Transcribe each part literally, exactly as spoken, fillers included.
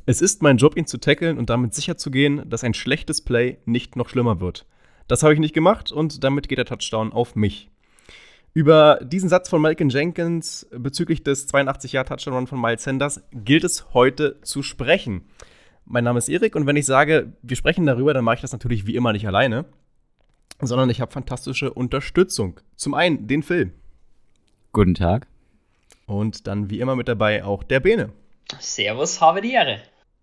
Es ist mein Job, ihn zu tackeln und damit sicherzugehen, dass ein schlechtes Play nicht noch schlimmer wird. Das habe ich nicht gemacht und damit geht der Touchdown auf mich. Über diesen Satz von Malcolm Jenkins bezüglich des zweiundachtzig-Yard-Touchdown-Run von Miles Sanders gilt es heute zu sprechen. Mein Name ist Erik und wenn ich sage, wir sprechen darüber, dann mache ich das natürlich wie immer nicht alleine, sondern ich habe fantastische Unterstützung. Zum einen den Phil. Guten Tag. Und dann wie immer mit dabei auch der Bene. Servus, habe die Ehre.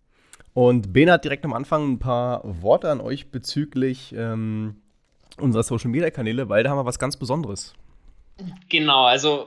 Und Bene hat direkt am Anfang ein paar Worte an euch bezüglich ähm, unserer Social-Media-Kanäle, weil da haben wir was ganz Besonderes. Genau, also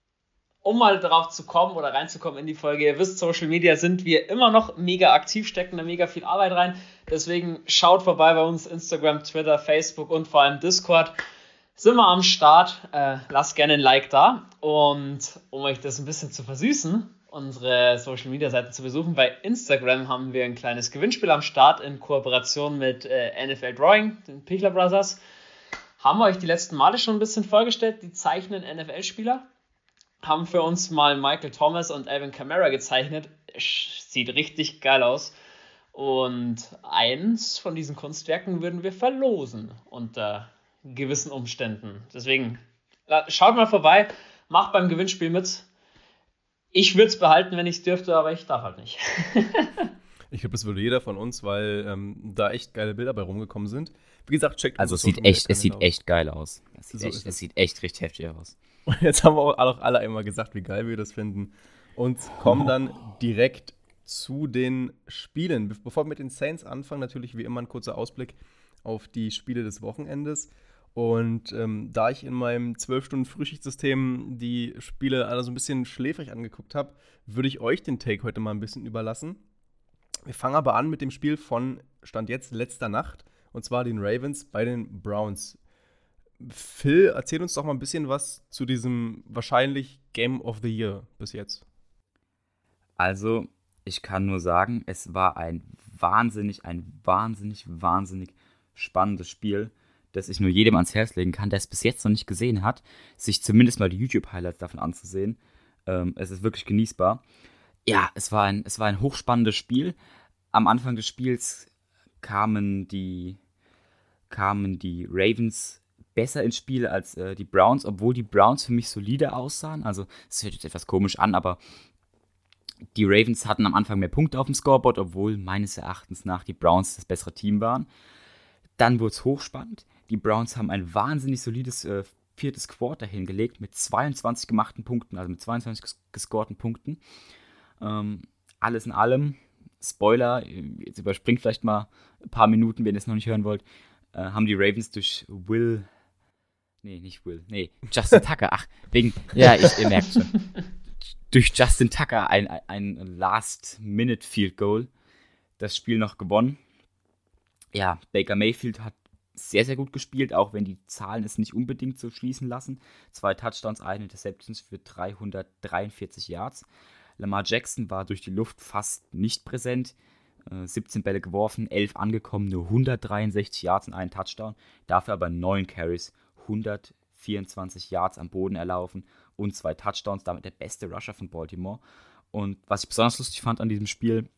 um mal drauf zu kommen oder reinzukommen in die Folge, ihr wisst, Social Media sind wir immer noch mega aktiv, stecken da mega viel Arbeit rein. Deswegen schaut vorbei bei uns, Instagram, Twitter, Facebook und vor allem Discord. Sind wir am Start, äh, lasst gerne ein Like da. Und um euch das ein bisschen zu versüßen, unsere Social Media Seiten zu besuchen, bei Instagram haben wir ein kleines Gewinnspiel am Start in Kooperation mit äh, N F L Drawing, den Pichler Brothers. Haben wir euch die letzten Male schon ein bisschen vorgestellt, die zeichnen N F L-Spieler. Haben für uns mal Michael Thomas und Alvin Kamara gezeichnet. Sieht richtig geil aus. Und eins von diesen Kunstwerken würden wir verlosen unter gewissen Umständen. Deswegen schaut mal vorbei, macht beim Gewinnspiel mit. Ich würde es behalten, wenn ich es dürfte, aber ich darf halt nicht. Ich glaube, das würde jeder von uns, weil ähm, da echt geile Bilder bei rumgekommen sind. Wie gesagt, checkt Also es sieht echt, es sieht aus. echt geil aus. Es sieht, So echt, ist es. es sieht echt richtig heftig aus. Und jetzt haben wir auch alle, alle einmal gesagt, wie geil wir das finden. Und kommen dann direkt zu den Spielen. Be- Bevor wir mit den Saints anfangen, natürlich wie immer ein kurzer Ausblick auf die Spiele des Wochenendes. Und ähm, da ich in meinem zwölf Stunden Frühschichtsystem die Spiele alle so ein bisschen schläfrig angeguckt habe, würde ich euch den Take heute mal ein bisschen überlassen. Wir fangen aber an mit dem Spiel von Stand jetzt letzter Nacht, und zwar den Ravens bei den Browns. Phil, erzähl uns doch mal ein bisschen was zu diesem wahrscheinlich Game of the Year bis jetzt. Also, ich kann nur sagen, es war ein wahnsinnig, ein wahnsinnig, wahnsinnig spannendes Spiel, das ich nur jedem ans Herz legen kann, der es bis jetzt noch nicht gesehen hat, sich zumindest mal die YouTube-Highlights davon anzusehen. Ähm, es ist wirklich genießbar. Ja, es war ein, es war ein hochspannendes Spiel. Am Anfang des Spiels kamen die, kamen die Ravens besser ins Spiel als äh, die Browns, obwohl die Browns für mich solide aussahen. Also, es hört jetzt etwas komisch an, aber die Ravens hatten am Anfang mehr Punkte auf dem Scoreboard, obwohl meines Erachtens nach die Browns das bessere Team waren. Dann wurde es hochspannend. Die Browns haben ein wahnsinnig solides äh, viertes Quarter hingelegt mit zweiundzwanzig gemachten Punkten, also mit zweiundzwanzig ges- gescorten Punkten. Ähm, alles in allem, Spoiler, jetzt überspringt vielleicht mal ein paar Minuten, wenn ihr es noch nicht hören wollt, äh, haben die Ravens durch Will, nee, nicht Will, nee, Justin Tucker, ach, wegen, ja, ich, ihr merkt schon, durch Justin Tucker ein, ein Last-Minute-Field-Goal das Spiel noch gewonnen. Ja, Baker Mayfield hat sehr, sehr gut gespielt, auch wenn die Zahlen es nicht unbedingt so schließen lassen. Zwei Touchdowns, eine Interceptions für dreihundertdreiundvierzig Yards. Lamar Jackson war durch die Luft fast nicht präsent. Äh, siebzehn Bälle geworfen, elf angekommen, nur hundertdreiundsechzig Yards und einen Touchdown. Dafür aber neun Carries, hundertvierundzwanzig Yards am Boden erlaufen und zwei Touchdowns, damit der beste Rusher von Baltimore. Und was ich besonders lustig fand an diesem Spiel,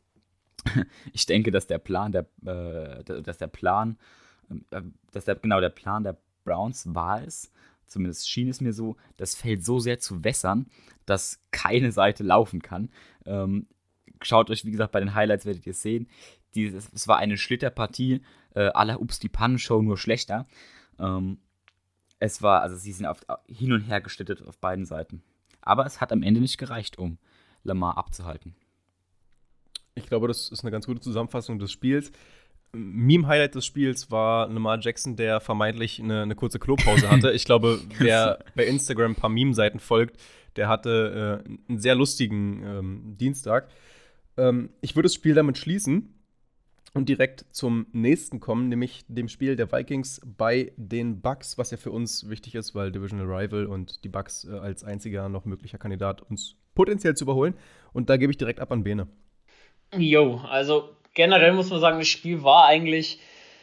ich denke, dass der Plan der, äh, dass der Plan, äh, dass der, genau der Plan der Browns war es, zumindest schien es mir so, das Feld so sehr zu wässern, dass keine Seite laufen kann. Ähm, schaut euch, wie gesagt, bei den Highlights werdet ihr es sehen. Dieses, es war eine Schlitterpartie, äh, à la Ups die Pannenshow, nur schlechter. Ähm, es war, also sie sind auf, hin und her geschlittert auf beiden Seiten. Aber es hat am Ende nicht gereicht, um Lamar abzuhalten. Ich glaube, das ist eine ganz gute Zusammenfassung des Spiels. Meme-Highlight des Spiels war Lamar Jackson, der vermeintlich eine, eine kurze Klopause hatte. Ich glaube, wer bei Instagram ein paar Meme-Seiten folgt, der hatte äh, einen sehr lustigen ähm, Dienstag. Ähm, ich würde das Spiel damit schließen und direkt zum nächsten kommen, nämlich dem Spiel der Vikings bei den Bucks, was ja für uns wichtig ist, weil Divisional Rival und die Bucks äh, als einziger noch möglicher Kandidat uns potenziell zu überholen. Und da gebe ich direkt ab an Bene. Jo, also generell muss man sagen, das Spiel war eigentlich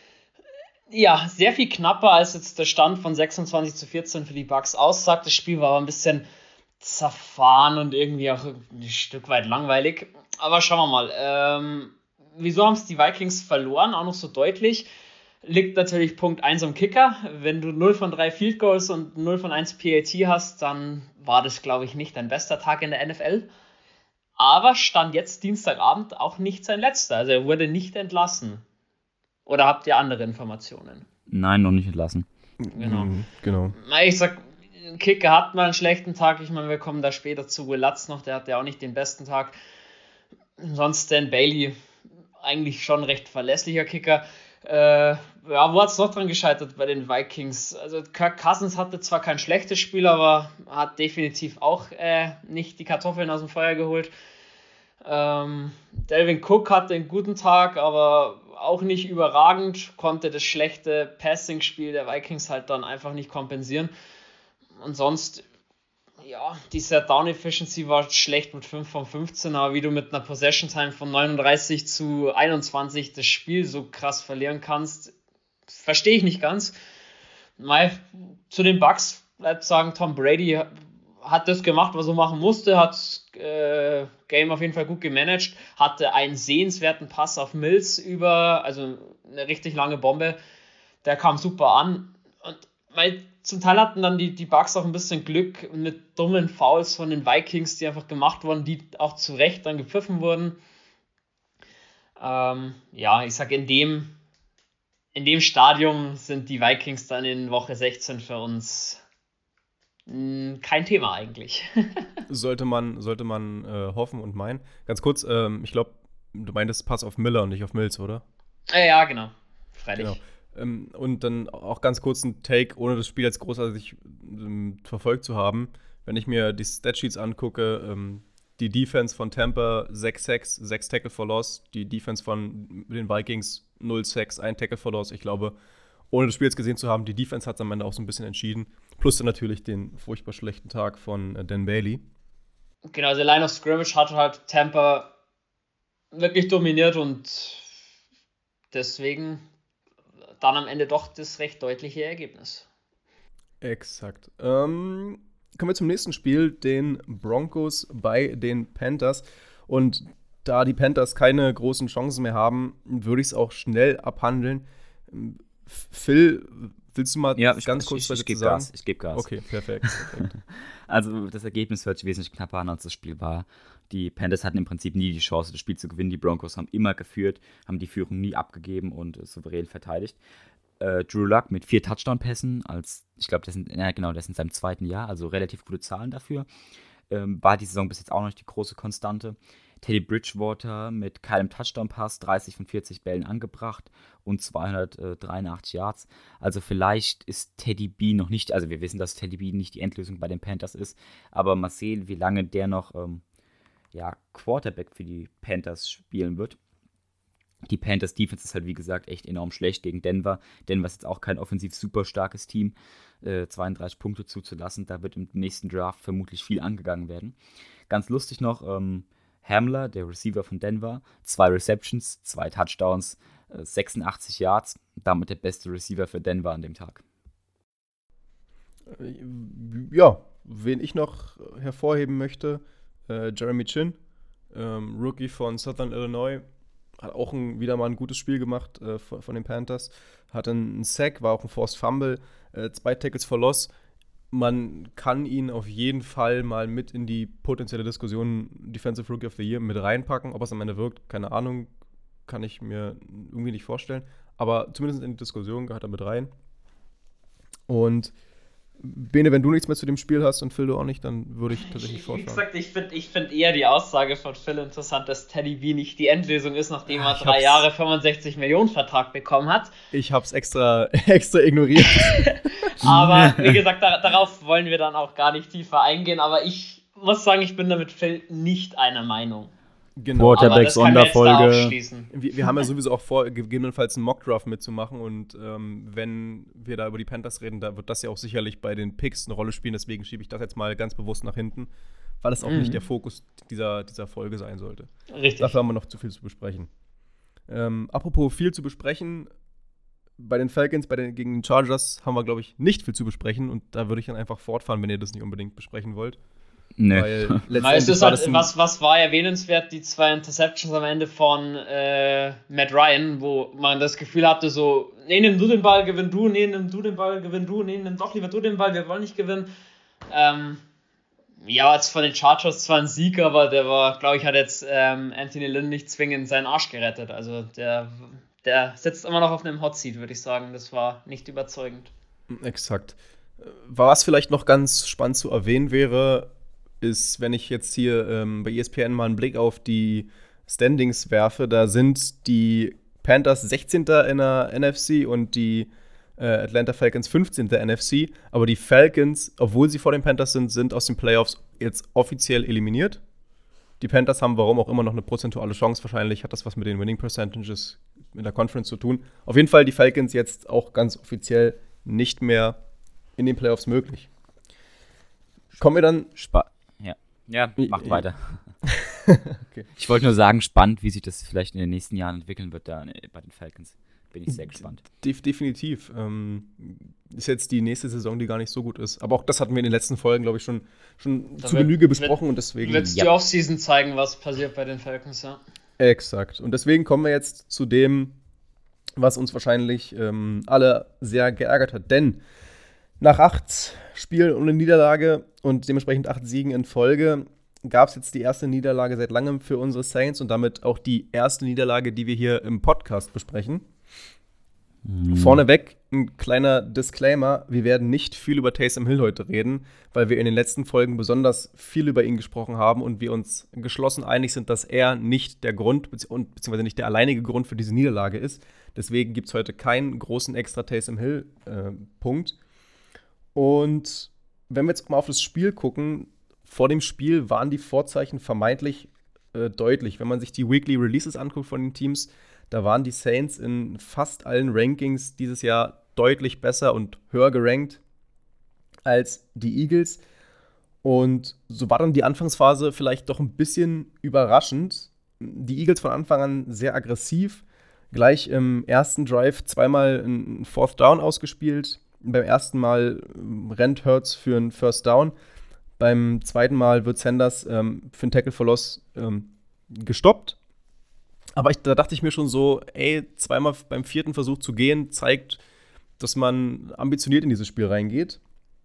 ja sehr viel knapper, als jetzt der Stand von sechsundzwanzig zu vierzehn für die Bucks aussagt. Das Spiel war aber ein bisschen zerfahren und irgendwie auch ein Stück weit langweilig. Aber schauen wir mal. Ähm, wieso haben es die Vikings verloren? Auch noch so deutlich. Liegt natürlich Punkt eins am Kicker. Wenn du null von drei Field Goals und null von eins P A T hast, dann war das, glaube ich, nicht dein bester Tag in der N F L. Aber stand jetzt Dienstagabend auch nicht sein letzter. Also er wurde nicht entlassen. Oder habt ihr andere Informationen? Nein, noch nicht entlassen. Genau. Mhm, genau. Ich sag, Kicker hat mal einen schlechten Tag. Ich meine, wir kommen da später zu Will Lutz noch. Der hat ja auch nicht den besten Tag. Sonst Dan Bailey, eigentlich schon recht verlässlicher Kicker. Äh, ja, wo hat es noch dran gescheitert bei den Vikings? Also Kirk Cousins hatte zwar kein schlechtes Spiel, aber hat definitiv auch äh, nicht die Kartoffeln aus dem Feuer geholt. Ähm, Dalvin Cook hatte einen guten Tag, aber auch nicht überragend, konnte das schlechte Passing-Spiel der Vikings halt dann einfach nicht kompensieren. Und sonst, ja, die Third Down Efficiency war schlecht mit fünf von fünfzehn, aber wie du mit einer Possession Time von neununddreißig zu einundzwanzig das Spiel so krass verlieren kannst, verstehe ich nicht ganz. Mal zu den Bucks bleibt sagen, Tom Brady hat das gemacht, was er machen musste, hat das äh, Game auf jeden Fall gut gemanagt, hatte einen sehenswerten Pass auf Mills über, also eine richtig lange Bombe, der kam super an und weil zum Teil hatten dann die, die Bucks auch ein bisschen Glück mit dummen Fouls von den Vikings, die einfach gemacht wurden, die auch zu Recht dann gepfiffen wurden. Ähm, ja, ich sag, in dem, in dem Stadium sind die Vikings dann in Woche sechzehn für uns mh, kein Thema eigentlich. sollte man, sollte man äh, hoffen und meinen. Ganz kurz, ähm, ich glaube, du meintest Pass auf Miller und nicht auf Mills, oder? Äh, ja, genau. Freilich. Genau. Ähm, und dann auch ganz kurz ein Take, ohne das Spiel jetzt großartig ähm, verfolgt zu haben. Wenn ich mir die Statsheets angucke, ähm, die Defense von Tampa sechs Sacks, sechs Tackle for Loss, die Defense von den Vikings null Sacks, ein Tackle for Loss. Ich glaube, ohne das Spiel jetzt gesehen zu haben, die Defense hat es am Ende auch so ein bisschen entschieden. Plus dann natürlich den furchtbar schlechten Tag von äh, Dan Bailey. Genau, der Line of Scrimmage hat halt Tampa wirklich dominiert und deswegen dann am Ende doch das recht deutliche Ergebnis. Exakt. Ähm, kommen wir zum nächsten Spiel, den Broncos bei den Panthers. Und da die Panthers keine großen Chancen mehr haben, würde ich es auch schnell abhandeln. Phil, willst du mal ja, ganz ich, kurz ich, was ich, dazu ich sagen? Gas, ich gebe Gas. Okay, perfekt. perfekt. Also das Ergebnis hört sich wesentlich knapper an, als das Spiel war. Die Panthers hatten im Prinzip nie die Chance, das Spiel zu gewinnen. Die Broncos haben immer geführt, haben die Führung nie abgegeben und äh, souverän verteidigt. Äh, Drew Luck mit vier Touchdown-Pässen, als ich glaube, das sind ja, genau, das ist in seinem zweiten Jahr, also relativ gute Zahlen dafür. Ähm, war die Saison bis jetzt auch noch nicht die große Konstante. Teddy Bridgewater mit keinem Touchdown-Pass, dreißig von vierzig Bällen angebracht und zweihundertdreiundachtzig Yards. Also vielleicht ist Teddy B noch nicht, also wir wissen, dass Teddy B nicht die Endlösung bei den Panthers ist, aber mal sehen, wie lange der noch ähm, ja, Quarterback für die Panthers spielen wird. Die Panthers Defense ist halt, wie gesagt, echt enorm schlecht gegen Denver. Denver ist jetzt auch kein offensiv super starkes Team. Äh, zweiunddreißig Punkte zuzulassen, da wird im nächsten Draft vermutlich viel angegangen werden. Ganz lustig noch, ähm, Hamler, der Receiver von Denver, zwei Receptions, zwei Touchdowns, äh, sechsundachtzig Yards, damit der beste Receiver für Denver an dem Tag. Ja, wen ich noch hervorheben möchte, äh, Jeremy Chin, ähm, Rookie von Southern Illinois, hat auch ein, wieder mal ein gutes Spiel gemacht äh, von, von den Panthers. Hatte einen Sack, war auch ein Forced Fumble, äh, zwei Tackles for Loss. Man kann ihn auf jeden Fall mal mit in die potenzielle Diskussion Defensive Rookie of the Year mit reinpacken. Ob es am Ende wirkt, keine Ahnung, kann ich mir irgendwie nicht vorstellen. Aber zumindest in die Diskussion gehört er mit rein. Und Bene, wenn du nichts mehr zu dem Spiel hast und Phil du auch nicht, dann würde ich tatsächlich fortfahren. Wie gesagt, ich finde ich find eher die Aussage von Phil interessant, dass Teddy B nicht die Endlösung ist, nachdem er ich drei Jahre fünfundsechzig Millionen Vertrag bekommen hat. Ich hab's extra, extra ignoriert. Aber wie gesagt, da, darauf wollen wir dann auch gar nicht tiefer eingehen. Aber ich muss sagen, ich bin da mit Phil nicht einer Meinung. Genau. Quarterback-Sonderfolge. Wir, wir haben ja sowieso auch vor, gegebenenfalls einen Mock-Draft mitzumachen und ähm, wenn wir da über die Panthers reden, da wird das ja auch sicherlich bei den Picks eine Rolle spielen, deswegen schiebe ich das jetzt mal ganz bewusst nach hinten, weil es auch mhm. nicht der Fokus dieser, dieser Folge sein sollte. Richtig. Dafür haben wir noch zu viel zu besprechen. Ähm, apropos viel zu besprechen, bei den Falcons, bei den, gegen den Chargers haben wir, glaube ich, nicht viel zu besprechen und da würde ich dann einfach fortfahren, wenn ihr das nicht unbedingt besprechen wollt. Nee. Weil Weil es letztendlich ist war halt, das ein, was, was war erwähnenswert, die zwei Interceptions am Ende von äh, Matt Ryan, wo man das Gefühl hatte, so, nee, nimm du den Ball, gewinn du, nee, nimm du den Ball, gewinn du, nee, nimm doch lieber du den Ball, wir wollen nicht gewinnen. Ähm, ja, jetzt von den Chargers zwar ein Sieg, aber der war, glaube ich, hat jetzt ähm, Anthony Lynn nicht zwingend seinen Arsch gerettet. Also der, der sitzt immer noch auf einem Hot Seat, würde ich sagen. Das war nicht überzeugend. exakt. Was vielleicht noch ganz spannend zu erwähnen wäre, ist, wenn ich jetzt hier ähm, bei E S P N mal einen Blick auf die Standings werfe, da sind die Panthers sechzehnter in der N F C und die äh, Atlanta Falcons fünfzehnter N F C. Aber die Falcons, obwohl sie vor den Panthers sind, sind aus den Playoffs jetzt offiziell eliminiert. Die Panthers haben warum auch immer noch eine prozentuale Chance. Wahrscheinlich hat das was mit den Winning Percentages in der Conference zu tun. Auf jeden Fall die Falcons jetzt auch ganz offiziell nicht mehr in den Playoffs möglich. Kommen wir dann. Spa- ja. ja, macht Ja. weiter. Okay. Ich wollte nur sagen, spannend, wie sich das vielleicht in den nächsten Jahren entwickeln wird da äh, bei den Falcons. Bin ich sehr gespannt. Def- definitiv. Ähm, ist jetzt die nächste Saison, die gar nicht so gut ist. Aber auch das hatten wir in den letzten Folgen, glaube ich, schon, schon Da zu wird- Genüge besprochen und deswegen. Wird Ja. die Offseason zeigen, was passiert bei den Falcons, ja. Exakt. Und deswegen kommen wir jetzt zu dem, was uns wahrscheinlich ähm, alle sehr geärgert hat. Denn nach acht Spielen ohne Niederlage und dementsprechend acht Siegen in Folge gab es jetzt die erste Niederlage seit langem für unsere Saints und damit auch die erste Niederlage, die wir hier im Podcast besprechen. Mhm. Vorneweg ein kleiner Disclaimer: Wir werden nicht viel über Taysom Hill heute reden, weil wir in den letzten Folgen besonders viel über ihn gesprochen haben und wir uns geschlossen einig sind, dass er nicht der Grund bezieh- und beziehungsweise nicht der alleinige Grund für diese Niederlage ist. Deswegen gibt es heute keinen großen extra Taysom Hill-Punkt. Und wenn wir jetzt mal auf das Spiel gucken, vor dem Spiel waren die Vorzeichen vermeintlich äh, deutlich. Wenn man sich die Weekly Releases anguckt von den Teams, da waren die Saints in fast allen Rankings dieses Jahr deutlich besser und höher gerankt als die Eagles. Und so war dann die Anfangsphase vielleicht doch ein bisschen überraschend. Die Eagles von Anfang an sehr aggressiv, gleich im ersten Drive zweimal ein Fourth Down ausgespielt. Beim ersten Mal ähm, rennt Hurts für einen First Down. Beim zweiten Mal wird Sanders ähm, für einen Tackle for Loss ähm, gestoppt. Aber ich, da dachte ich mir schon so, ey, zweimal beim vierten Versuch zu gehen, zeigt, dass man ambitioniert in dieses Spiel reingeht.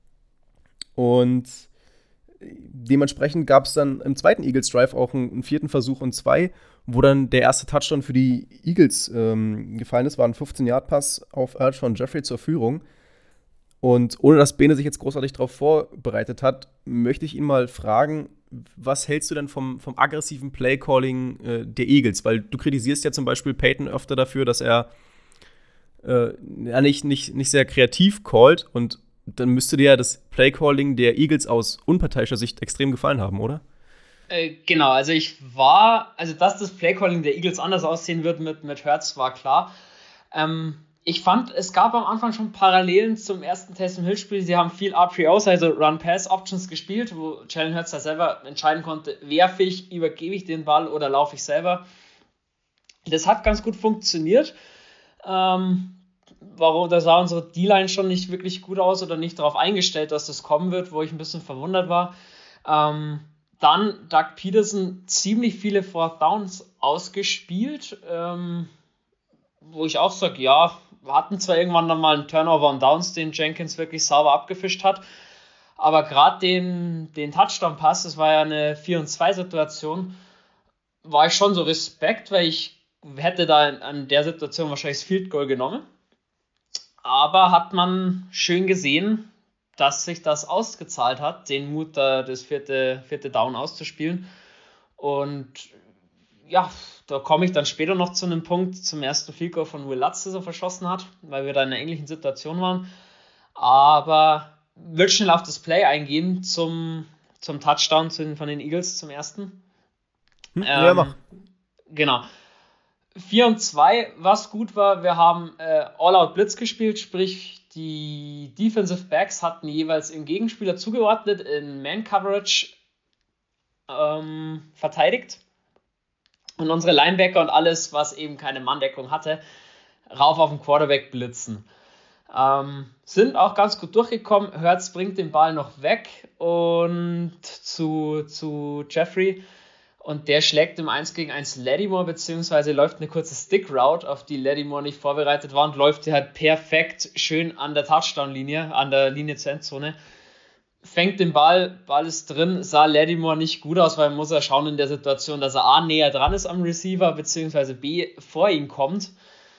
Und dementsprechend gab es dann im zweiten Eagles Drive auch einen, einen vierten Versuch und zwei, wo dann der erste Touchdown für die Eagles ähm, gefallen ist. War ein fünfzehn-Yard-Pass auf Alshon Jeffrey zur Führung. Und ohne dass Bene sich jetzt großartig darauf vorbereitet hat, möchte ich ihn mal fragen, was hältst du denn vom, vom aggressiven Play-Calling äh, der Eagles? Weil du kritisierst ja zum Beispiel Peyton öfter dafür, dass er äh, ja, nicht, nicht, nicht sehr kreativ callt. Und dann müsste dir ja das Play-Calling der Eagles aus unparteiischer Sicht extrem gefallen haben, oder? Äh, genau, also ich war, also dass das Playcalling der Eagles anders aussehen wird mit, mit Hurts, war klar. Ähm, ich fand, es gab am Anfang schon Parallelen zum ersten Taysom Hill-Spiel. Sie haben viel R P Os, also Run-Pass-Options gespielt, wo Jalen Hurts da selber entscheiden konnte, werfe ich, übergebe ich den Ball oder laufe ich selber. Das hat ganz gut funktioniert. Ähm, warum, da sah unsere D-Line schon nicht wirklich gut aus oder nicht darauf eingestellt, dass das kommen wird, wo ich ein bisschen verwundert war. Ähm, dann Doug Peterson ziemlich viele Fourth Downs ausgespielt, ähm, wo ich auch sage, ja, wir hatten zwar irgendwann dann mal einen Turnover und Downs, den Jenkins wirklich sauber abgefischt hat, aber gerade den, den Touchdown-Pass, das war ja eine vier und zwei Situation, war ich schon so Respekt, weil ich hätte da an der Situation wahrscheinlich das Field Goal genommen. Aber hat man schön gesehen, dass sich das ausgezahlt hat, den Mut, da das vierte, vierte Down auszuspielen. Und ja, da komme ich dann später noch zu einem Punkt, zum ersten Field Goal von Will Lutz, das er verschossen hat, weil wir da in einer ähnlichen Situation waren. Aber will schnell auf das Play eingehen zum, zum Touchdown zu den, von den Eagles, zum ersten. Hm? Ähm, Ja, mach. Genau. vier und zwei, was gut war, wir haben äh, All-Out Blitz gespielt, sprich die Defensive Backs hatten jeweils im Gegenspieler zugeordnet, in Man-Coverage ähm, verteidigt und unsere Linebacker und alles, was eben keine Manndeckung hatte, rauf auf den Quarterback blitzen. Ähm, sind auch ganz gut durchgekommen. Hurts bringt den Ball noch weg und zu, zu Jeffrey und der schlägt im eins gegen eins Lattimore, beziehungsweise läuft eine kurze Stick-Route, auf die Lattimore nicht vorbereitet war und läuft die halt perfekt schön an der Touchdown-Linie, an der Linie zur Endzone. Fängt den Ball, Ball ist drin, sah Lattimore nicht gut aus, weil man muss ja schauen in der Situation, dass er A, näher dran ist am Receiver, beziehungsweise B, vor ihm kommt.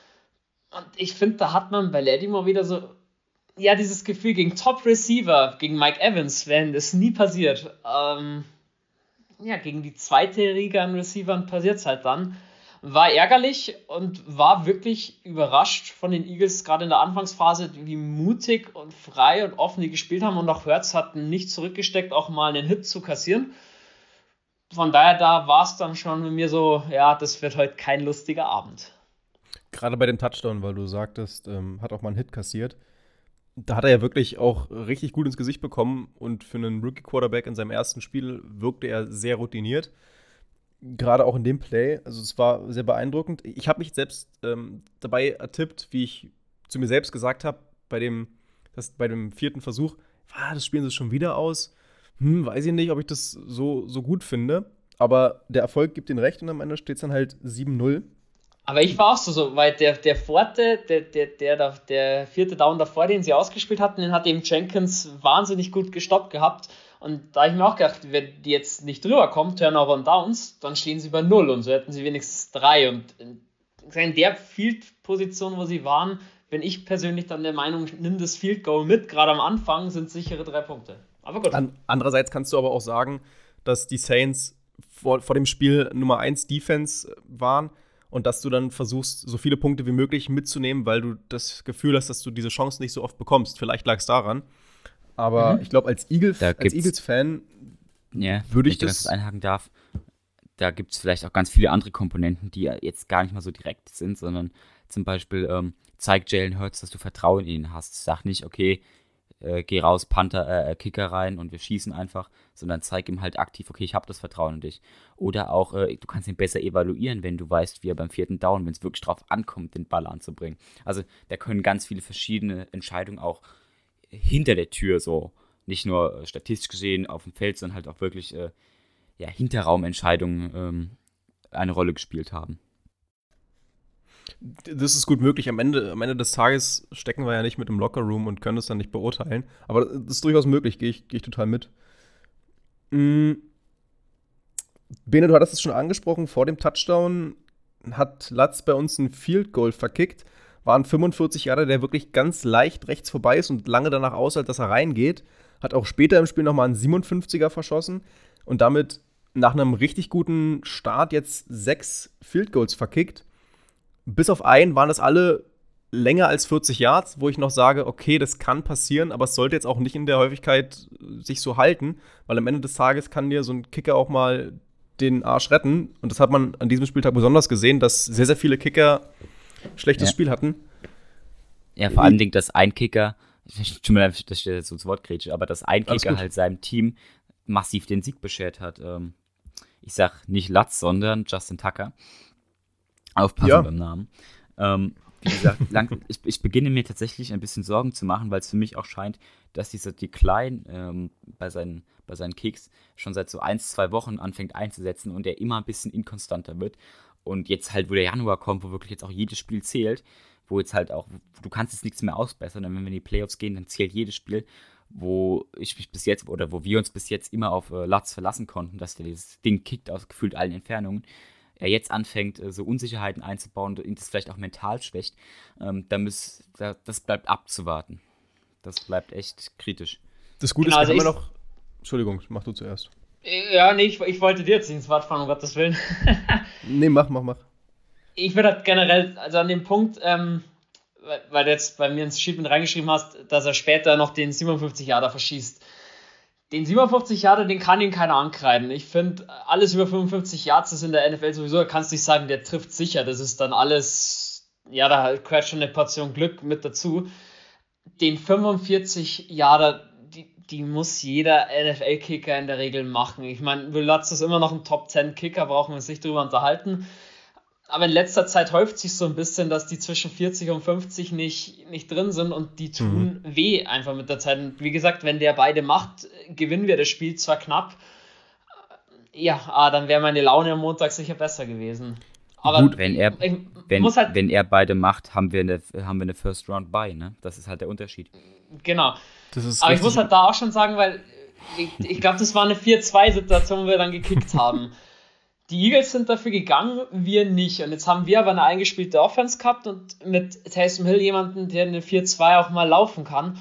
Und ich finde, da hat man bei Lattimore wieder so, ja, dieses Gefühl gegen Top-Receiver, gegen Mike Evans, wenn das nie passiert. Ähm, ja, gegen die zweite Riege an Receivern passiert es halt dann. War ärgerlich und war wirklich überrascht von den Eagles, gerade in der Anfangsphase, wie mutig und frei und offen die gespielt haben. Und auch Hurts hat nicht zurückgesteckt, auch mal einen Hit zu kassieren. Von daher, da war es dann schon mit mir so, ja, das wird heute kein lustiger Abend. Gerade bei dem Touchdown, weil du sagtest, ähm, hat auch mal einen Hit kassiert. Da hat er ja wirklich auch richtig gut ins Gesicht bekommen und für einen Rookie-Quarterback in seinem ersten Spiel wirkte er sehr routiniert. Gerade auch in dem Play, also es war sehr beeindruckend. Ich habe mich selbst ähm, dabei ertippt, wie ich zu mir selbst gesagt habe, bei dem, das, bei dem vierten Versuch, ah, das spielen sie schon wieder aus. Hm, weiß ich nicht, ob ich das so, so gut finde. Aber der Erfolg gibt ihnen recht und am Ende steht es dann halt sieben null. Aber ich war auch so, so weil der, der Forte, der, der, der, der vierte Down davor, den sie ausgespielt hatten, den hat eben Jenkins wahnsinnig gut gestoppt gehabt. Und da habe ich mir auch gedacht, wenn die jetzt nicht drüber kommt, Turnover und Downs, dann stehen sie bei null und so hätten sie wenigstens drei. Und in der Field-Position, wo sie waren, bin ich persönlich dann der Meinung, nimm das Field Goal mit, gerade am Anfang sind sichere drei Punkte. Aber gut. An, andererseits kannst du aber auch sagen, dass die Saints vor, vor dem Spiel Nummer eins Defense waren und dass du dann versuchst, so viele Punkte wie möglich mitzunehmen, weil du das Gefühl hast, dass du diese Chance nicht so oft bekommst. Vielleicht lag es daran. Aber mhm. ich glaube, als, Eagle, als Eagles-Fan ja, würde ich wenn das ich das einhaken darf, da gibt es vielleicht auch ganz viele andere Komponenten, die jetzt gar nicht mal so direkt sind, sondern zum Beispiel ähm, zeig Jalen Hurts, dass du Vertrauen in ihn hast. Sag nicht, okay, äh, geh raus, Panther, äh, Kicker rein und wir schießen einfach, sondern zeig ihm halt aktiv, okay, ich habe das Vertrauen in dich. Oder auch, äh, du kannst ihn besser evaluieren, wenn du weißt, wie er beim vierten Down, wenn es wirklich drauf ankommt, den Ball anzubringen. Also da können ganz viele verschiedene Entscheidungen auch hinter der Tür so, nicht nur äh, statistisch gesehen auf dem Feld, sondern halt auch wirklich äh, ja, Hinterraumentscheidungen ähm, eine Rolle gespielt haben. Das ist gut möglich. Am Ende, am Ende des Tages stecken wir ja nicht mit im Lockerroom und können das dann nicht beurteilen. Aber das ist durchaus möglich, gehe ich, geh ich total mit. Mhm. Bene, du hattest es schon angesprochen, vor dem Touchdown hat Latz bei uns ein Field Goal verkickt. Waren fünfundvierzig Jahre, der wirklich ganz leicht rechts vorbei ist und lange danach aushält, dass er reingeht. Hat auch später im Spiel nochmal einen siebenundfünfziger verschossen und damit nach einem richtig guten Start jetzt sechs Field Goals verkickt. Bis auf einen waren das alle länger als vierzig Yards, wo ich noch sage, okay, das kann passieren, aber es sollte jetzt auch nicht in der Häufigkeit sich so halten, weil am Ende des Tages kann dir so ein Kicker auch mal den Arsch retten. Und das hat man an diesem Spieltag besonders gesehen, dass sehr, sehr viele Kicker schlechtes ja. Spiel hatten. Ja, vor allem, dass ein Kicker, tut mir leid, dass ich jetzt so ins Wort grätsche, aber dass ein Kicker halt seinem Team massiv den Sieg beschert hat. Ich sag nicht Latz, sondern Justin Tucker. Aufpassen ja. beim Namen. Ähm, wie gesagt, lang, ich, ich beginne mir tatsächlich ein bisschen Sorgen zu machen, weil es für mich auch scheint, dass dieser Decline ähm, bei, seinen, bei seinen Kicks schon seit so ein, zwei Wochen anfängt einzusetzen und er immer ein bisschen inkonstanter wird. Und jetzt halt, wo der Januar kommt, wo wirklich jetzt auch jedes Spiel zählt, wo jetzt halt auch, du kannst jetzt nichts mehr ausbessern, und wenn wir in die Playoffs gehen, dann zählt jedes Spiel, wo ich mich bis jetzt, oder wo wir uns bis jetzt immer auf äh, Latz verlassen konnten, dass der dieses Ding kickt aus gefühlt allen Entfernungen, er jetzt anfängt, äh, so Unsicherheiten einzubauen und ihn das vielleicht auch mental schwächt, ähm, da muss, da, das bleibt abzuwarten. Das bleibt echt kritisch. Das Gute genau, ist, wir also haben ja noch, Entschuldigung, mach du zuerst. Ja, nee, ich, ich wollte dir jetzt ins Wort fahren, um Gottes Willen. Nee, mach, mach, mach. Ich würde halt generell, also an dem Punkt, ähm, weil, weil du jetzt bei mir ins Sheet mit reingeschrieben hast, dass er später noch den siebenundfünfzig Jahre verschießt. Den siebenundfünfzig Jahre, den kann ihn keiner ankreiden. Ich finde, alles über fünfundfünfzig Yards ist in der N F L sowieso, da kannst du nicht sagen, der trifft sicher. Das ist dann alles, ja, da gehört schon eine Portion Glück mit dazu. Den fünfundvierzig Jahre, die, die muss jeder N F L-Kicker in der Regel machen. Ich meine, Will Lutz ist immer noch ein Top zehn Kicker, brauchen wir uns nicht drüber unterhalten. aber in letzter Zeit häuft sich so ein bisschen, dass die zwischen vierzig und fünfzig nicht, nicht drin sind und die tun mhm. weh einfach mit der Zeit. Und wie gesagt, wenn der beide macht, gewinnen wir das Spiel zwar knapp, ja, ah, dann wäre meine Laune am Montag sicher besser gewesen. Aber gut, wenn er, wenn, halt, wenn er beide macht, haben wir eine, haben wir eine First Round Bye, ne? Das ist halt der Unterschied. Genau. Das ist aber ich muss halt da auch schon sagen, weil ich, ich glaube, das war eine vier zwei Situation, wo wir dann gekickt haben. Die Eagles sind dafür gegangen, wir nicht. Und jetzt haben wir aber eine eingespielte Offense gehabt und mit Taysom Hill jemanden, der eine vier zwei auch mal laufen kann.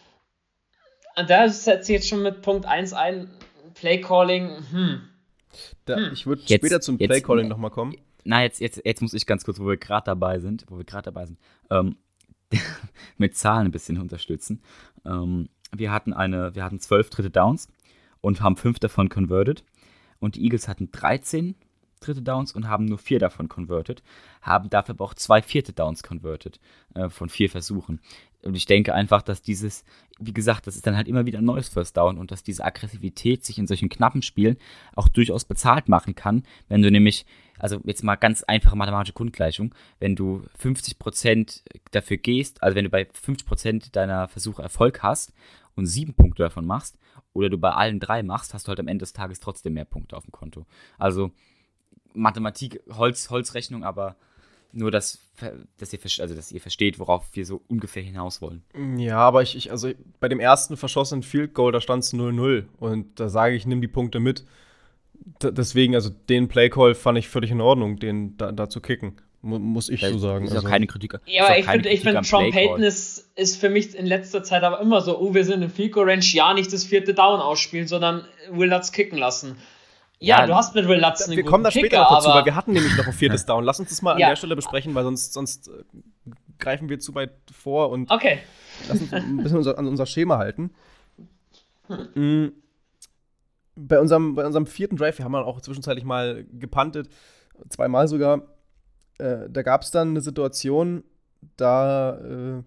Und da setze ich jetzt schon mit Punkt eins ein, Playcalling, hm. Da, hm. Ich würde später zum Playcalling nochmal kommen. Na, jetzt, jetzt, jetzt muss ich ganz kurz, wo wir gerade dabei sind, wo wir gerade dabei sind, ähm, mit Zahlen ein bisschen unterstützen. Ähm, wir hatten eine, wir hatten zwölf dritte Downs und haben fünf davon converted. Und die Eagles hatten dreizehn dritte Downs und haben nur vier davon converted, haben dafür aber auch zwei vierte Downs converted äh, von vier Versuchen. Und ich denke einfach, dass dieses, wie gesagt, das ist dann halt immer wieder ein neues First Down und dass diese Aggressivität sich in solchen knappen Spielen auch durchaus bezahlt machen kann, wenn du nämlich, also jetzt mal ganz einfache mathematische Grundgleichung, wenn du fünfzig Prozent dafür gehst, also wenn du bei fünfzig Prozent deiner Versuche Erfolg hast und sieben Punkte davon machst, oder du bei allen drei machst, hast du halt am Ende des Tages trotzdem mehr Punkte auf dem Konto. Also Mathematik, Holz, Holzrechnung, aber nur, dass, dass, ihr, also, dass ihr versteht, worauf wir so ungefähr hinaus wollen. Ja, aber ich, ich also bei dem ersten verschossenen Field Goal, da stand es null null und da sage ich, nimm die Punkte mit. D- deswegen, also den Playcall fand ich völlig in Ordnung, den da, da zu kicken. Muss ich das so sagen. Ist also. Auch keine Kritik. Ja, aber ich finde, ich find, Sean Payton ist, ist für mich in letzter Zeit aber immer so, oh, wir sind im Field Goal Range, ja, nicht das vierte Down ausspielen, sondern Will Lutz kicken lassen. Ja, ja, du hast mit Will Lutz einen Wir guten kommen da später Kicker, noch dazu, aber weil wir hatten nämlich noch ein viertes Down. Lass uns das mal an ja. der Stelle besprechen, weil sonst, sonst äh, greifen wir zu weit vor und okay. lass uns ein bisschen unser, an unser Schema halten. Hm. Mhm. Bei unserem, bei unserem vierten Drive, wir haben auch zwischenzeitlich mal gepuntet, zweimal sogar. Äh, da gab es dann eine Situation, da äh,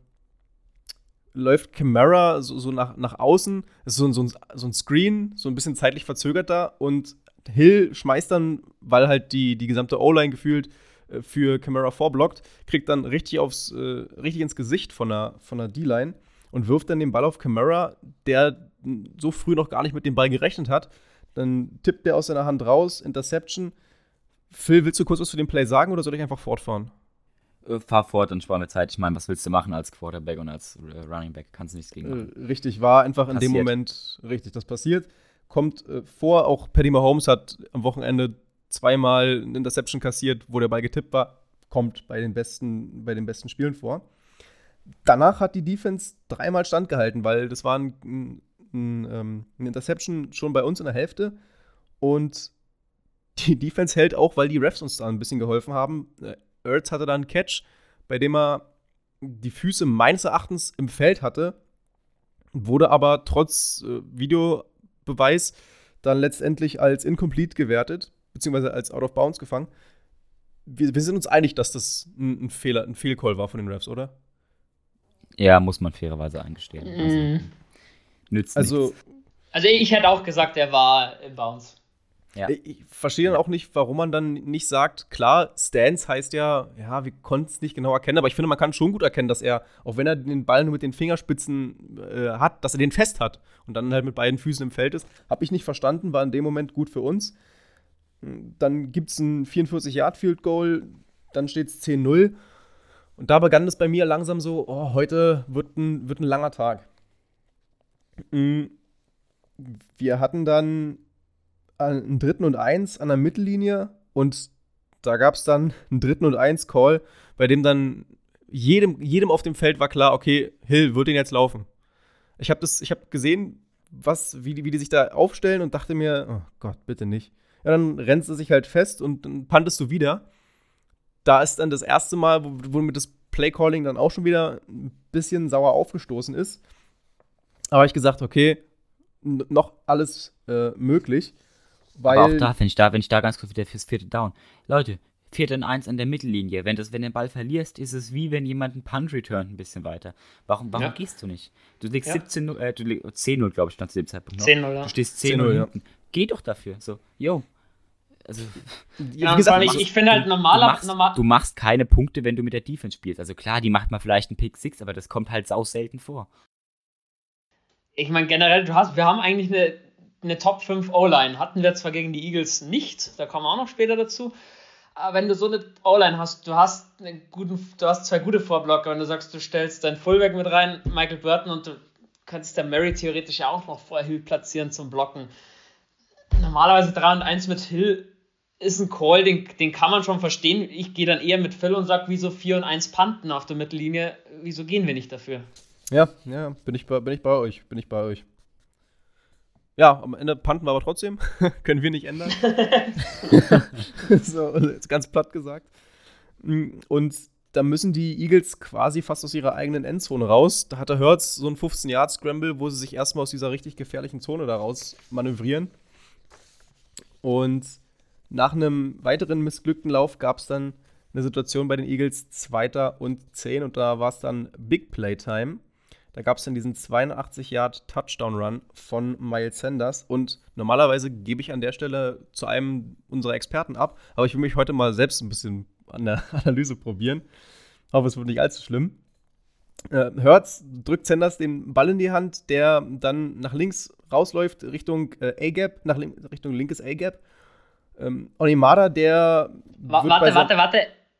läuft Kamara so, so nach, nach außen, das ist so, so, ein, so ein Screen, so ein bisschen zeitlich verzögert da und Hill schmeißt dann, weil halt die, die gesamte O-Line gefühlt äh, für Kamara vorblockt, kriegt dann richtig, aufs, äh, richtig ins Gesicht von der, von der D-Line und wirft dann den Ball auf Kamara, der so früh noch gar nicht mit dem Ball gerechnet hat. Dann tippt der aus seiner Hand raus, Interception. Phil, willst du kurz was zu dem Play sagen oder soll ich einfach fortfahren? Äh, fahr fort und spar mir Zeit. Ich meine, was willst du machen als Quarterback und als äh, Running Back? Kannst du nichts gegen machen. Äh, richtig, war einfach in passiert. Dem Moment richtig, das passiert. Kommt äh, vor, auch Patty Mahomes hat am Wochenende zweimal eine Interception kassiert, wo der Ball getippt war. Kommt bei den besten, bei den besten Spielen vor. Danach hat die Defense dreimal standgehalten, weil das war ein, ein, ein, ein Interception schon bei uns in der Hälfte. Und die Defense hält auch, weil die Refs uns da ein bisschen geholfen haben. Ertz hatte da einen Catch, bei dem er die Füße meines Erachtens im Feld hatte, wurde aber trotz äh, Videobeweis dann letztendlich als incomplete gewertet, beziehungsweise als out of bounds gefangen. Wir, wir sind uns einig, dass das ein, ein Fehler, ein Fehlcall war von den Refs, oder? Ja, muss man fairerweise eingestehen. Mm. Also, nützt also, nichts. Also ich hätte auch gesagt, er war im Bounce. Ja. Ich verstehe dann auch nicht, warum man dann nicht sagt, klar, Stance heißt ja, ja, wir konnten es nicht genau erkennen, aber ich finde, man kann schon gut erkennen, dass er, auch wenn er den Ball nur mit den Fingerspitzen äh, hat, dass er den fest hat und dann halt mit beiden Füßen im Feld ist. Habe ich nicht verstanden, war in dem Moment gut für uns. Dann gibt es ein vierundvierzig-Yard-Field-Goal, dann steht es zehn null und da begann es bei mir langsam so, oh, heute wird ein, wird ein langer Tag. Wir hatten dann einen dritten und eins an der Mittellinie und da gab es dann einen dritten und eins Call, bei dem dann jedem, jedem auf dem Feld war klar, okay, Hill wird den jetzt laufen. Ich habe das, ich habe gesehen, was, wie die, wie die sich da aufstellen und dachte mir, oh Gott, bitte nicht. Ja, dann rennst du sich halt fest und dann puntest du wieder. Da ist dann das erste Mal, wo, wo mir das Playcalling dann auch schon wieder ein bisschen sauer aufgestoßen ist. Aber ich gesagt, okay, n- noch alles äh, möglich. Weil Aber auch da, wenn ich da, wenn ich da ganz kurz wieder fürs vierte Down. Leute, vierte und eins an der Mittellinie. Wenn, das, wenn du den Ball verlierst, ist es wie wenn jemand einen Punt returnt ein bisschen weiter. Warum, warum Ja. gehst du nicht? Du liegst Ja. siebzehn null, äh, du liegst zehn null, glaube ich, stand zu dem Zeitpunkt noch. zehn null, ja. Du stehst zehn zehn null null, ja. hinten. Geh doch dafür. So, yo. Also, ja, wie gesagt, ich, ich finde halt normaler... Du machst, normal- du machst keine Punkte, wenn du mit der Defense spielst. Also klar, die macht mal vielleicht einen Pick Six, aber das kommt halt sau selten vor. Ich meine, generell, du hast, wir haben eigentlich eine, eine Top fünf O-Line. Hatten wir zwar gegen die Eagles nicht, da kommen wir auch noch später dazu. Aber wenn du so eine O-Line hast, du hast, einen guten, du hast zwei gute Vorblocker, wenn du sagst, du stellst deinen Fullback mit rein, Michael Burton, und du kannst der Murray theoretisch ja auch noch vor Hill platzieren zum Blocken. Normalerweise drei und eins mit Hill ist ein Call, den, den kann man schon verstehen. Ich gehe dann eher mit Phil und sage, wieso vier und eins Panten auf der Mittellinie? Wieso gehen wir nicht dafür? Ja, ja, bin ich bei, bin ich bei euch, bin ich bei euch. Ja, am Ende panten wir aber trotzdem. Können wir nicht ändern. So, ganz platt gesagt. Und da müssen die Eagles quasi fast aus ihrer eigenen Endzone raus. Da hatte Hurts so einen fünfzehn-Yard-Scramble, wo sie sich erstmal aus dieser richtig gefährlichen Zone da raus manövrieren. Und nach einem weiteren missglückten Lauf gab es dann eine Situation bei den Eagles, Zweiter und zehn, und da war es dann Big Play Time. Da gab es dann diesen zweiundachtzig-Yard-Touchdown-Run von Miles Sanders. Und normalerweise gebe ich an der Stelle zu einem unserer Experten ab, aber ich will mich heute mal selbst ein bisschen an der Analyse probieren. Ich hoffe, es wird nicht allzu schlimm. Äh, Hurts drückt Sanders den Ball in die Hand, der dann nach links rausläuft, Richtung äh, A-Gap, nach lin- Richtung linkes A-Gap. Ähm, Onimada, der Wa- Warte, warte, warte.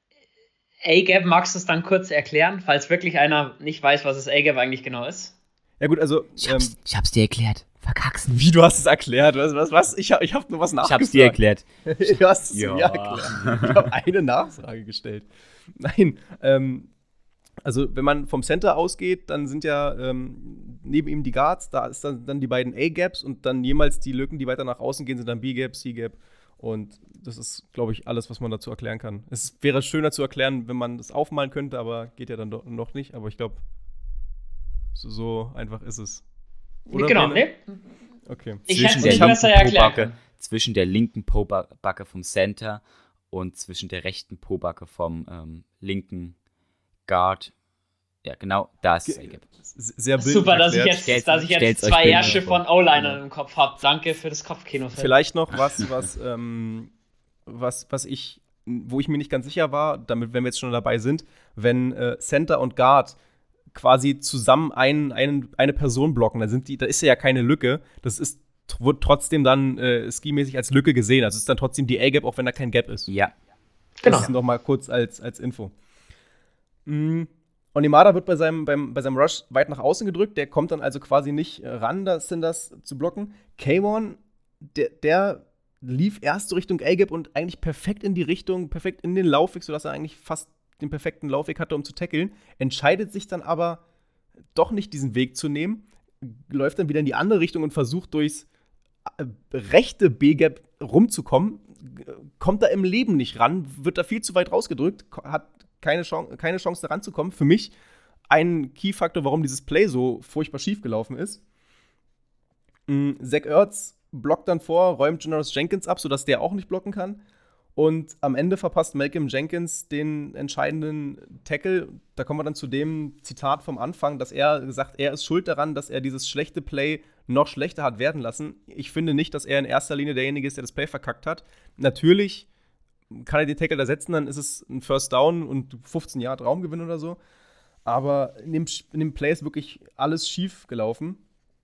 A-Gap, magst du es dann kurz erklären, falls wirklich einer nicht weiß, was das A-Gap eigentlich genau ist? Ja gut, also... Ich hab's, ähm, ich hab's dir erklärt. Verkacksen. Wie, du hast es erklärt? Was, was, was? Ich, hab, ich hab nur was nachgefragt. Ich hab's dir erklärt. Du hast es ja. mir erklärt. Ich habe eine Nachfrage gestellt. Nein, ähm, also wenn man vom Center ausgeht, dann sind ja ähm, neben ihm die Guards, da ist dann, dann die beiden A-Gaps und dann jemals die Lücken, die weiter nach außen gehen, sind dann B-Gap, C-Gap. Und das ist, glaube ich, alles, was man dazu erklären kann. Es wäre schöner zu erklären, wenn man das aufmalen könnte, aber geht ja dann doch noch nicht. Aber ich glaube, so, so einfach ist es. Oder genau, ne? Okay. Ich zwischen hätte es der besser linken erklären Po-Backe, zwischen der linken Po-Backe vom Center und zwischen der rechten Po-Backe vom ähm, linken Guard. Ja, genau, da ist es. Sehr bildlich Super, dass ich erklärt. jetzt, dass ich jetzt zwei Ärsche von O-Linern im Kopf habe. Danke für das Kopfkino. Vielleicht noch was, was, ähm, was, was ich, wo ich mir nicht ganz sicher war, damit, wenn wir jetzt schon dabei sind, wenn äh, Center und Guard quasi zusammen einen, einen, eine Person blocken, dann sind die, da ist ja keine Lücke. Das ist, wird trotzdem dann äh, skimäßig als Lücke gesehen. Also es ist dann trotzdem die A-Gap, auch wenn da kein Gap ist. Ja. Genau. Das ist noch mal kurz als, als Info. Mhm. Onimada wird bei seinem, beim, bei seinem Rush weit nach außen gedrückt. Der kommt dann also quasi nicht ran, das Sanders zu blocken. K eins, der, der lief erst so Richtung A-Gap und eigentlich perfekt in die Richtung, perfekt in den Laufweg, sodass er eigentlich fast den perfekten Laufweg hatte, um zu tackeln. Entscheidet sich dann aber doch nicht, diesen Weg zu nehmen. Läuft dann wieder in die andere Richtung und versucht durchs rechte B-Gap rumzukommen. Kommt da im Leben nicht ran, wird da viel zu weit rausgedrückt, hat keine Chance, keine Chance da ranzukommen. Für mich ein Key-Faktor, warum dieses Play so furchtbar schief gelaufen ist. Mhm. Zach Ertz blockt dann vor, räumt Janoris Jenkins ab, sodass der auch nicht blocken kann. Und am Ende verpasst Malcolm Jenkins den entscheidenden Tackle. Da kommen wir dann zu dem Zitat vom Anfang, dass er gesagt, er ist schuld daran, dass er dieses schlechte Play noch schlechter hat werden lassen. Ich finde nicht, dass er in erster Linie derjenige ist, der das Play verkackt hat. Natürlich kann er den Tackle ersetzen, dann ist es ein First Down und fünfzehn Yard Raumgewinn oder so. Aber in dem, in dem Play ist wirklich alles schief gelaufen.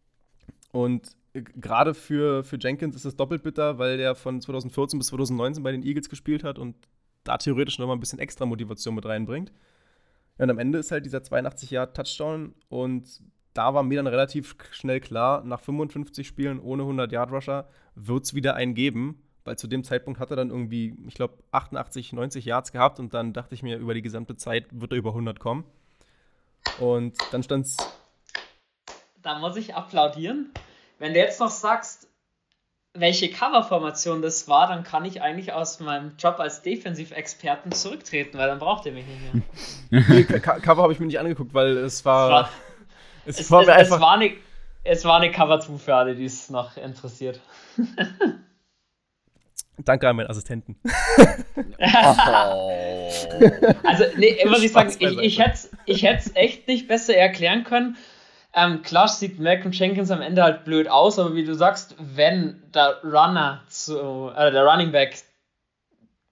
Und gerade für, für Jenkins ist es doppelt bitter, weil der von zwanzig vierzehn bis zwanzig neunzehn bei den Eagles gespielt hat und da theoretisch noch mal ein bisschen extra Motivation mit reinbringt. Ja, und am Ende ist halt dieser zweiundachtzig Yard Touchdown und da war mir dann relativ schnell klar, nach fünfundfünfzig Spielen ohne hundert Yard Rusher wird es wieder einen geben, weil zu dem Zeitpunkt hat er dann irgendwie, ich glaube, achtundachtzig, neunzig Yards gehabt und dann dachte ich mir, über die gesamte Zeit wird er über hundert kommen. Und dann stand's. Da muss ich applaudieren. Wenn du jetzt noch sagst, welche Coverformation das war, dann kann ich eigentlich aus meinem Job als Defensivexperten zurücktreten, weil dann braucht ihr mich nicht mehr. Nee, K- Cover habe ich mir nicht angeguckt, weil es war. Es, es, war, es, es, war, eine, es war eine Cover zwei für alle, die es noch interessiert. Danke an meinen Assistenten. Oh. Also, nee, muss ich sagen, ich, ich hätte es ich echt nicht besser erklären können. Ähm, klar sieht Malcolm Jenkins am Ende halt blöd aus, aber wie du sagst, wenn der Runner zu, äh, der Running Back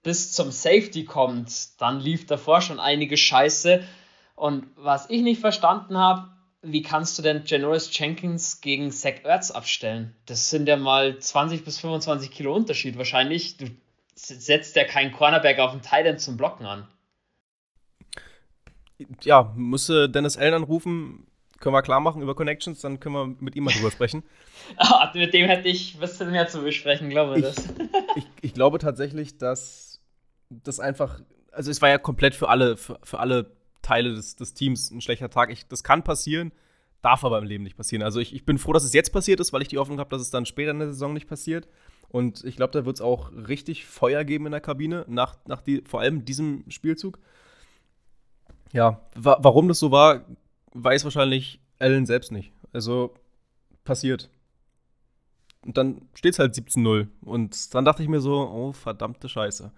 bis zum Safety kommt, dann lief davor schon einige Scheiße. Und was ich nicht verstanden habe, wie kannst du denn Janoris Jenkins gegen Zach Ertz abstellen? Das sind ja mal zwanzig bis fünfundzwanzig Kilo Unterschied wahrscheinlich. Du setzt ja keinen Cornerback auf den Tight End zum Blocken an. Ja, musste Dennis Allen anrufen, können wir klar machen über Connections, dann können wir mit ihm mal drüber sprechen. Ah, mit dem hätte ich ein bisschen mehr zu besprechen, glaube ich. Das. ich, ich glaube tatsächlich, dass das einfach, also es war ja komplett für alle, für, für alle Teile des, des Teams ein schlechter Tag. Ich, das kann passieren, darf aber im Leben nicht passieren. Also ich, ich bin froh, dass es jetzt passiert ist, weil ich die Hoffnung habe, dass es dann später in der Saison nicht passiert. Und ich glaube, da wird es auch richtig Feuer geben in der Kabine, nach, nach die, vor allem diesem Spielzug. Ja, wa- warum das so war, weiß wahrscheinlich Allen selbst nicht. Also, passiert. Und dann steht es halt siebzehn null. Und dann dachte ich mir so, oh, verdammte Scheiße.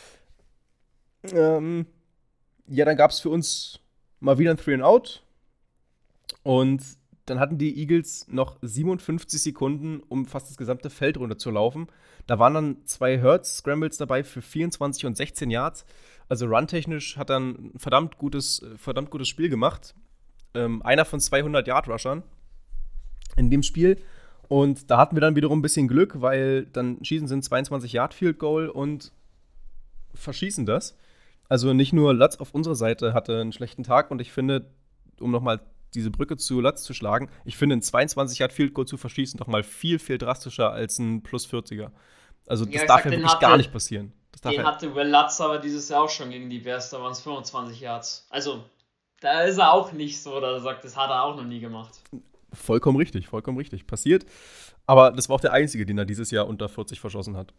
Ähm, ja, dann gab es für uns mal wieder ein Three and Out. Und dann hatten die Eagles noch siebenundfünfzig Sekunden, um fast das gesamte Feld runterzulaufen. Da waren dann zwei Hurts-Scrambles dabei für vierundzwanzig und sechzehn Yards. Also runtechnisch hat er ein verdammt gutes, verdammt gutes Spiel gemacht. Ähm, einer von zweihundert-Yard-Rushern in dem Spiel. Und da hatten wir dann wiederum ein bisschen Glück, weil dann schießen sie ein zweiundzwanzig-Yard-Field-Goal und verschießen das. Also nicht nur Lutz auf unserer Seite hatte einen schlechten Tag. Und ich finde, um nochmal diese Brücke zu Lutz zu schlagen, ich finde, ein zweiundzwanzig-Yard-Field-Goal zu verschießen noch mal viel, viel drastischer als ein Plus vierziger. Also das Ja, ich darf sag, ja den wirklich hatte- gar nicht passieren. Das darf Den ja, hatte Will Lutz aber dieses Jahr auch schon gegen die Bears, da waren es fünfundzwanzig Yards. Also, da ist er auch nicht so, dass er sagt, das hat er auch noch nie gemacht. vollkommen richtig, vollkommen richtig. Passiert. Aber das war auch der einzige, den er dieses Jahr unter vierzig verschossen hat.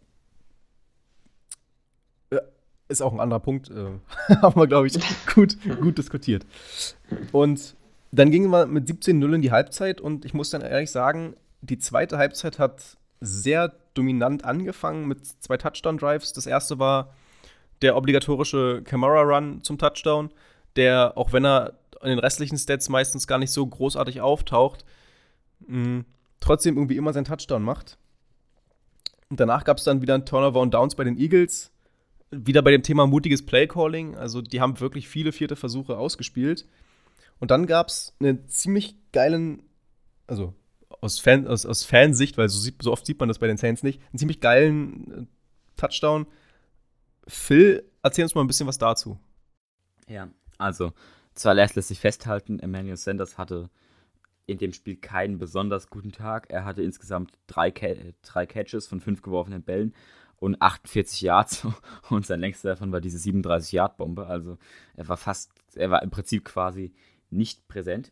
Ja, ist auch ein anderer Punkt. Äh, haben wir, glaube ich, gut, gut diskutiert. Und dann gingen wir mit siebzehn null in die Halbzeit. Und ich muss dann ehrlich sagen, die zweite Halbzeit hat sehr dominant angefangen mit zwei Touchdown-Drives. Das erste war der obligatorische Camara-Run zum Touchdown, der, auch wenn er in den restlichen Stats meistens gar nicht so großartig auftaucht, mh, trotzdem irgendwie immer seinen Touchdown macht. Und danach gab es dann wieder ein Turnover und Downs bei den Eagles. Wieder bei dem Thema mutiges Playcalling. Also die haben wirklich viele vierte Versuche ausgespielt. Und dann gab es einen ziemlich geilen, also aus, Fan, aus, aus Fansicht, weil so, sieht, so oft sieht man das bei den Saints nicht, einen ziemlich geilen äh, Touchdown. Phil, erzähl uns mal ein bisschen was dazu. Ja, also zuallererst lässt sich festhalten, Emmanuel Sanders hatte in dem Spiel keinen besonders guten Tag. Er hatte insgesamt drei, Ca- drei Catches von fünf geworfenen Bällen und achtundvierzig Yards und sein längster davon war diese siebenunddreißig-Yard-Bombe. Also er war fast, er war im Prinzip quasi nicht präsent.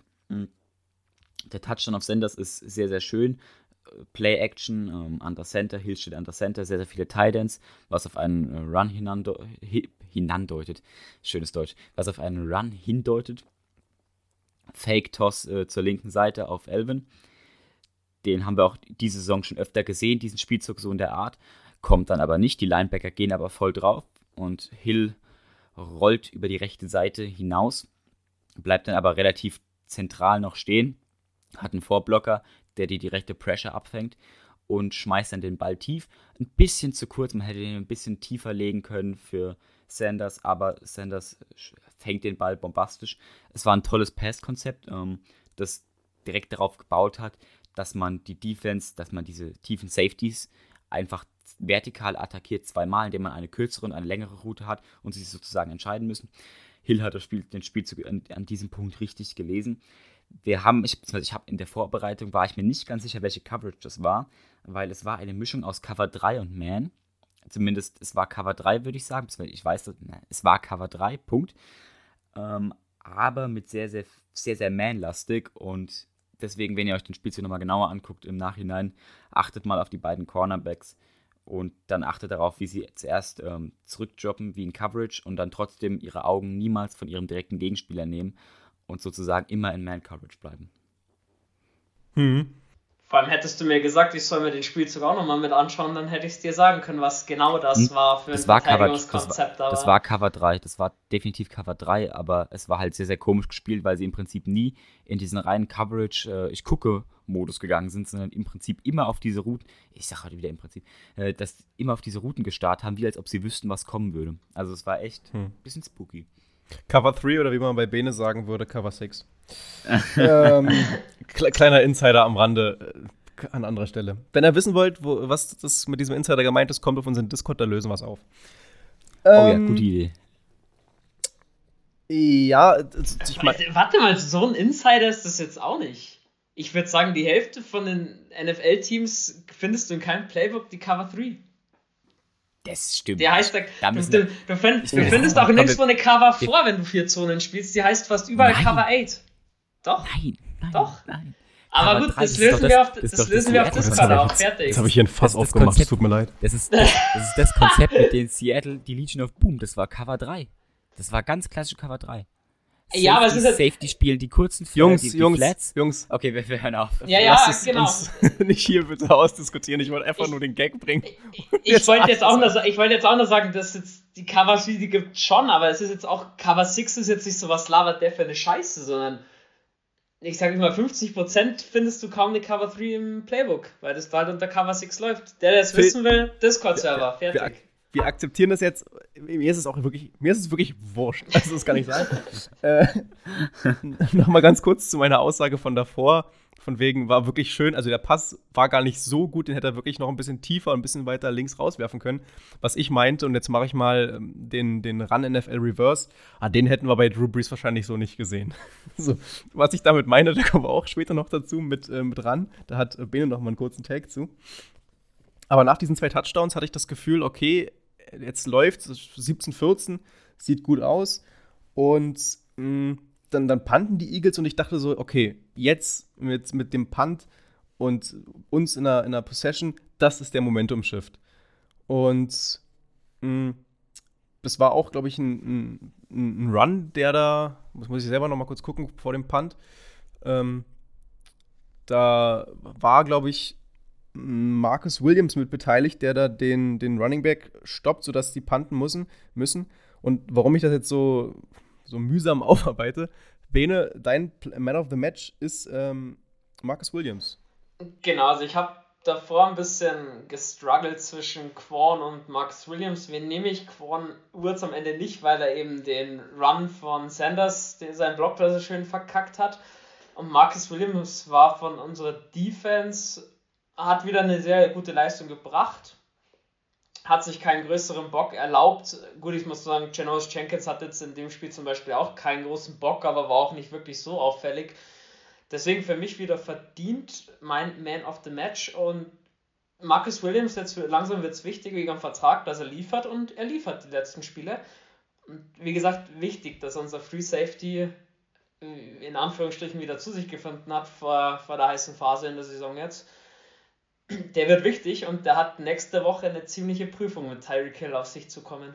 Der Touchdown auf Sanders ist sehr, sehr schön. Play-Action, ähm, under Center, Hill steht under Center, sehr, sehr viele Tight Ends, was auf einen äh, Run hinando- hi- hinandeutet. Schönes Deutsch. Was auf einen Run hindeutet. Fake-Toss äh, zur linken Seite auf Elvin. Den haben wir auch diese Saison schon öfter gesehen, diesen Spielzug so in der Art. Kommt dann aber nicht. Die Linebacker gehen aber voll drauf und Hill rollt über die rechte Seite hinaus, bleibt dann aber relativ zentral noch stehen, hat einen Vorblocker, der die direkte Pressure abfängt und schmeißt dann den Ball tief. Ein bisschen zu kurz, man hätte den ein bisschen tiefer legen können für Sanders, aber Sanders fängt den Ball bombastisch. Es war ein tolles Pass-Konzept, ähm, das direkt darauf gebaut hat, dass man die Defense, dass man diese tiefen Safeties einfach vertikal attackiert zweimal, indem man eine kürzere und eine längere Route hat und sie sozusagen entscheiden müssen. Hill hat das Spiel, den Spielzug an, an diesem Punkt richtig gelesen. Wir haben, ich, ich habe in der Vorbereitung, war ich mir nicht ganz sicher, welche Coverage das war, weil es war eine Mischung aus Cover drei und Man. Zumindest, es war Cover drei, würde ich sagen. Ich weiß, na, es war Cover drei, Punkt. Ähm, aber mit sehr, sehr, sehr, sehr Man-lastig und deswegen, wenn ihr euch den Spielzug nochmal genauer anguckt im Nachhinein, achtet mal auf die beiden Cornerbacks und dann achtet darauf, wie sie zuerst ähm, zurückdroppen wie in Coverage und dann trotzdem ihre Augen niemals von ihrem direkten Gegenspieler nehmen und sozusagen immer in Man-Coverage bleiben. Mhm. Vor allem hättest du mir gesagt, ich soll mir den Spielzug auch nochmal mit anschauen, dann hätte ich es dir sagen können, was genau das hm. war für das ein war Verteidigungskonzept. Cover, das, war, das war Cover drei, das war definitiv Cover drei, aber es war halt sehr, sehr komisch gespielt, weil sie im Prinzip nie in diesen reinen Coverage, äh, ich gucke, Modus gegangen sind, sondern im Prinzip immer auf diese Routen, ich sag heute wieder im Prinzip, äh, dass immer auf diese Routen gestarrt haben, wie als ob sie wüssten, was kommen würde. Also es war echt ein hm. bisschen spooky. Cover drei oder wie man bei Bene sagen würde, Cover sechs. ähm, kle- kleiner Insider am Rande. Äh, an anderer Stelle. Wenn ihr wissen wollt, wo, was das mit diesem Insider gemeint ist, kommt auf unseren Discord, da lösen wir es auf. Ähm, oh ja, gute Idee. Ja, ich mein, warte mal, so ein Insider ist das jetzt auch nicht. Ich würde sagen, die Hälfte von den N F L-Teams findest du in keinem Playbook die Cover drei. Das stimmt. Der heißt, da, du, du, du, find, du findest auch nirgendwo eine Cover vor, wenn du vier Zonen spielst. Die heißt fast überall nein. Cover acht. Doch? Nein, nein, Doch. nein. Aber gut, das lösen wir auf, das lösen wir auf Discord auch. Fertig. Jetzt habe ich hier ein Fass aufgemacht, es tut mir leid. Das ist das, das ist das Konzept mit den Seattle, die Legion of Boom. Das war Cover drei. Das war ganz klassisch Cover drei. Safety, ja, aber es ist halt Safety spielen, die kurzen Jungs, die, die Jungs, Flats. Jungs. Okay, wir, wir hören auf. Ja, ja, Lass genau. Uns nicht hier bitte ausdiskutieren. Ich wollte einfach ich, nur den Gag bringen. Ich, ich wollte jetzt, wollt jetzt auch nur sagen, dass jetzt die Covers, die gibt schon, aber es ist jetzt auch, Cover sechs ist jetzt nicht so, was labert der für eine Scheiße, sondern ich sage mal, fünfzig Prozent findest du kaum eine Cover drei im Playbook, weil das da halt unter Cover sechs läuft. Der, der es wissen will, Discord-Server, fertig. Wir, wir akzeptieren das jetzt. Mir ist es auch wirklich, mir ist es wirklich wurscht. Also das kann ich sagen. äh, Nochmal ganz kurz zu meiner Aussage von davor. Von wegen, war wirklich schön. Also der Pass war gar nicht so gut, den hätte er wirklich noch ein bisschen tiefer und ein bisschen weiter links rauswerfen können. Was ich meinte, und jetzt mache ich mal den, den Run N F L Reverse, ah, den hätten wir bei Drew Brees wahrscheinlich so nicht gesehen. So, was ich damit meine, da kommen wir auch später noch dazu mit, äh, mit Run. Da hat Bene noch mal einen kurzen Tag zu. Aber nach diesen zwei Touchdowns hatte ich das Gefühl, okay, jetzt läuft es, siebzehn vierzehn, sieht gut aus. Und mh, Dann, dann punten die Eagles und ich dachte so, okay, jetzt mit, mit dem Punt und uns in einer, in einer Possession, das ist der Momentum-Shift. Und mh, das war auch, glaube ich, ein, ein, ein Run, der da, das muss ich selber noch mal kurz gucken, vor dem Punt. Ähm, da war, glaube ich, Marcus Williams mit beteiligt, der da den, den Running Back stoppt, sodass die punten müssen, müssen. Und warum ich das jetzt so so mühsam aufarbeite. Bene, dein Man of the Match ist ähm, Marcus Williams. Genau, also ich habe davor ein bisschen gestruggelt zwischen Kwon und Marcus Williams. Wen nehme ich? Kwon Urz am Ende nicht, weil er eben den Run von Sanders, den seinen Blockplay so schön verkackt hat. Und Marcus Williams war von unserer Defense, hat wieder eine sehr gute Leistung gebracht. Hat sich keinen größeren Bock erlaubt. Gut, ich muss sagen, Janoris Jenkins hat jetzt in dem Spiel zum Beispiel auch keinen großen Bock, aber war auch nicht wirklich so auffällig. Deswegen für mich wieder verdient mein Man of the Match. Und Marcus Williams, jetzt langsam wird es wichtig wegen dem Vertrag, dass er liefert, und er liefert die letzten Spiele. Und wie gesagt, wichtig, dass unser Free Safety in Anführungsstrichen wieder zu sich gefunden hat vor, vor der heißen Phase in der Saison jetzt. Der wird wichtig und der hat nächste Woche eine ziemliche Prüfung mit Tyreek Hill auf sich zu kommen.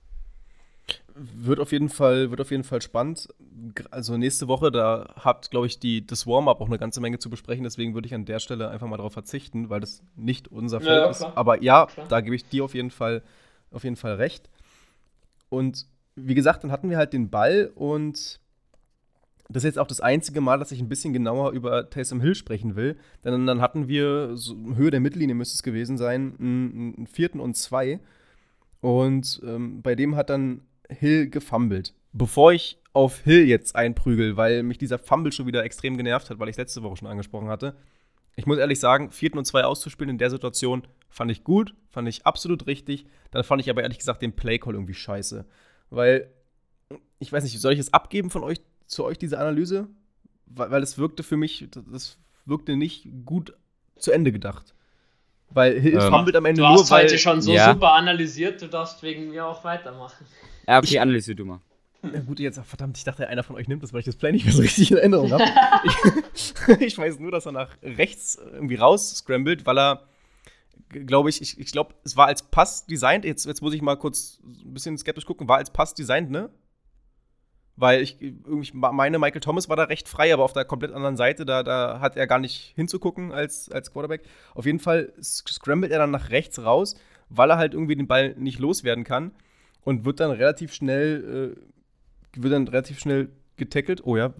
Wird auf jeden Fall, wird auf jeden Fall spannend. Also nächste Woche, da habt, glaube ich, die, das Warm-Up auch eine ganze Menge zu besprechen. Deswegen würde ich an der Stelle einfach mal darauf verzichten, weil das nicht unser Feld ja, ist. Aber ja, klar. Da gebe ich dir auf jeden Fall, auf jeden Fall recht. Und wie gesagt, dann hatten wir halt den Ball und das ist jetzt auch das einzige Mal, dass ich ein bisschen genauer über Taysom Hill sprechen will. Denn dann hatten wir, so Höhe der Mittellinie müsste es gewesen sein, einen, einen vierten und zwei. Und ähm, bei dem hat dann Hill gefummelt. Bevor ich auf Hill jetzt einprügel, weil mich dieser Fumble schon wieder extrem genervt hat, weil ich es letzte Woche schon angesprochen hatte. Ich muss ehrlich sagen, vierten und zwei auszuspielen in der Situation fand ich gut, fand ich absolut richtig. Dann fand ich aber ehrlich gesagt den Playcall irgendwie scheiße. Weil, ich weiß nicht, soll ich es abgeben von euch, zu euch, diese Analyse? Weil, weil es wirkte für mich, das wirkte nicht gut zu Ende gedacht. Weil Hill ähm, fummelt am Ende nur, weil... Du hast heute schon so ja. super analysiert, du darfst wegen mir auch weitermachen. Ja, okay, analysier du mal. Na gut, jetzt, verdammt, ich dachte, einer von euch nimmt das, weil ich das Play nicht mehr so richtig in Erinnerung habe. ich, ich weiß nur, dass er nach rechts irgendwie raus scrambled, weil er, glaube ich, ich, ich glaube, es war als Pass designt. Jetzt, jetzt muss ich mal kurz ein bisschen skeptisch gucken. War als Pass designt, ne? Weil ich irgendwie meine, Michael Thomas war da recht frei, aber auf der komplett anderen Seite, da, da hat er gar nicht hinzugucken als, als Quarterback. Auf jeden Fall scrambled er dann nach rechts raus, weil er halt irgendwie den Ball nicht loswerden kann und wird dann relativ schnell, äh, wird dann relativ schnell getackelt. Oh ja.